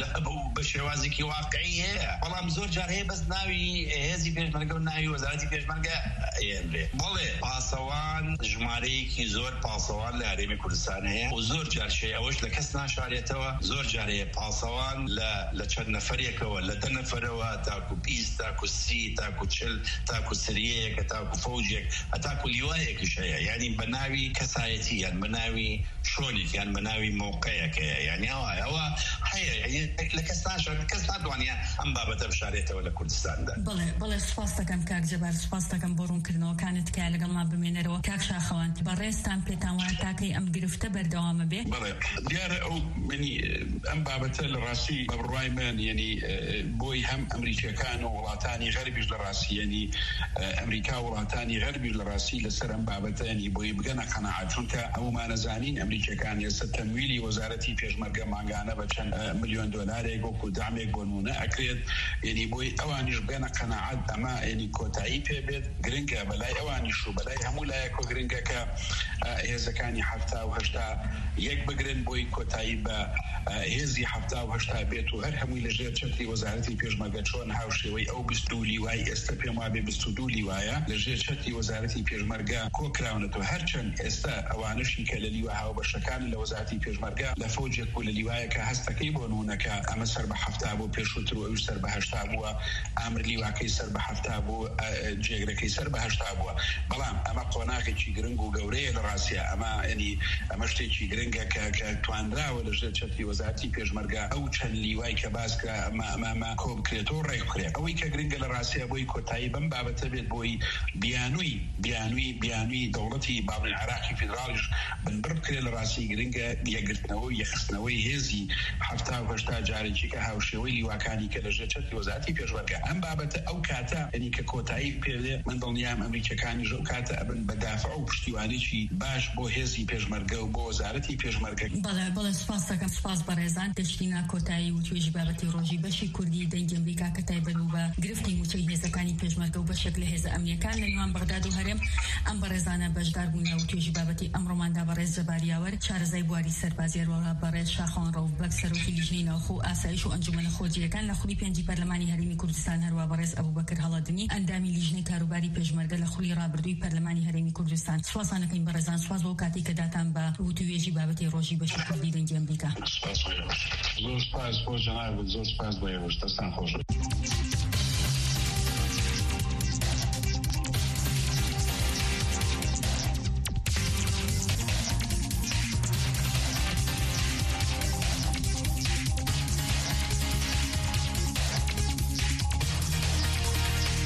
بە شێوازێکی واقعی هەیە بەڵام زۆر جار هەیە بەس ناوی هێزی پێشمەرگە و ناوی وەزارەتی پێشمەرگە ئێنرێ بەڵێ پاسەوان ژمارەیەکی زۆر پاسەوان لە هەرێمی کوردستان هەیە و زۆر جار شێ ئەوەش لە کەس ناشارێتەوە زۆر جار هەیە پاسەوان لە چەند نەفەرێکەوە لە دە نەفەرەوە تاکو بیست تاکو سی تاکو چل تاکو سریەیەکە تاکو فەوجێک هەتاکو لیوایەکیش هەیە یعنی بە ناوی کەسایەتی یان بە ناوی شۆنێک یان بە ناوی مۆقعەیەکەیە یعنی ئەوە ئەوە هەیە لە کەس ناشارێت کەس ناتوانێت ئەم بابەتە بشارێتەوە لە کوردستاندا بڵێ بڵێ سوپاس دەکەم کاک جەبار سوپاس دەکەم بۆ ڕوونکردنەوەکانت کە لەگەڵمان بمێنەرەوە کاک شاخەوان بەڕێستان پێتان وایە تاکەی ئەم گرفتە بەردەوامە بێ بڵێ دیارە ئەو منی ئەم بابەتە لە ڕاستی بە بڕوای من یعنی بۆی هەم ئەمریکیەکان و وڵاتانی غەربیش لە ڕاستی یعنی ئەمریکا و وڵاتانی غەربیش لە ڕاستی لەسەر ئەم بابەتە یعنی بۆی بگەنە قەناعەت چونکە هەمومان ئەزانین ئەمریکیەکان ئێستا تەمویلی وەزارەتی پێشمەرگە ماگانە بە چەند میلیۆن دۆلارێک وەکو دامێک بۆ نمونە ئەکرێت یعنی بۆی ئەوانیش بگەنە قەناعەت ئەمە یعنی کۆتایی پێبێت گرنگە بەلای ئەوانیش و بەلای هەموو لایەکۆ گرنگە کە هێزەکانی هەفتا و هەشتا یەک بگرن بۆی کۆتایی بە هێزی هەفتا و هەشتا بێت و هەر هەمووی لەژێر چەتری وەزارەتی پێشمەرگە چۆن هاوشێوەی ئەو بیست و دوو لیوای ئێستا پێم وابێ بیست و دوو لیوایە لەژێر چەتری وەزارەتی پێشمەرگە کۆکراونەتەوە هەرچەند ئێستا ئەوانشی کە لە لیوە هاوبەشەکان لە وەزارەتی پێشمەرگە لە فەوجێک و لە لیوایەکە هەستەکەی کوردستانی بۆ نونەکە ئەمە سەر بە هەفتا بۆ پێشووتر و ئەوش سەر بە هەشتا بووە ئامرلی واکەی سەر بە هەفتا بوو جێگرەکەی سەر بە هەشتا بووە بەڵام ئەمە قۆناغێکی گرنگ و گەورەیە لە ڕاستیە ئەمە ینی ئەمە شتێکی گرنگە کە توانراوە لەژێر چەتری وەزارەتی پێشمەرگە ئەو چەند لیوای کە باسکرا ئەمە ئەمامە کۆ بکرێتەوە ڕێک بکرێت ئەوەی کە گرنگە لە ڕاستیە بۆی کۆتایی بەم بابەتە بێت بۆی بیانووی بیانووی بیانووی دەوڵەتی باڵی عراقی فیدرالیش بنبڕ بکرێت لە ڕاستی گرنگە یەکگرتنەوە و یەخستنەوەی هێزی هەفتا و هەشتا جارێکی کە هاوشێوەی لیواکانی کە لەژێر چەتری وەزارەتی پێشمەرگە ئەم بابەتە ئەو کاتە ینی کە کۆتایی پێدێ من دڵنیام ئەمریکەکانیش ئەو کاتە ئەبن بە دافع و پشتیوانێکی باش بۆ هێزی پێشمەرگە و بۆ وەزارەتی پێشمەرگە. بەڵێ بەڵێ سپاس دەکەم سپاس بەڕێزان تشتینا کۆتایی و توێژی بابەتی ڕۆژی بەشی کوردی دەنگی ئەمریکا کە تایبەت بوو بە گرفتی موچەی هێزەکانی پێشمەرگە و بەشێک لە هێزە ئەمنیەکان لە نێوان بەغداد و هەرێم ئەم بەڕێزانە بەشدار بوون و توێژی بابەتی ئەمڕۆماندا بەڕێز جەباریاوەر چارەزای بواری سەربازیەرەوە بەڕێز شاخۆن ڕەوبەک سەرۆکی لیژنەی ناوخۆ و ئاسایش و ئەنجومەنە خۆجیەکان لە خولی پێنجی پەرلەمانی هەرێمی کوردستان هەروە بەڕێز ئەبوبەکر هەڵەدنی ئەندامی لیژنەی کاروباری پێشمەرگە لە خولی ڕابردووی پەرلەمانی هەرێمی کوردستان سوپاسانەکەین بەڕێزان سواز بۆ کاتی کە داتان بە وتوێژی بابەتی ڕۆژی بەشی کوردی دەنگی ئەمریکا. زۆر سپاس بۆ جەناب زۆر سپاس بۆ ئێوەش دەستان خۆش.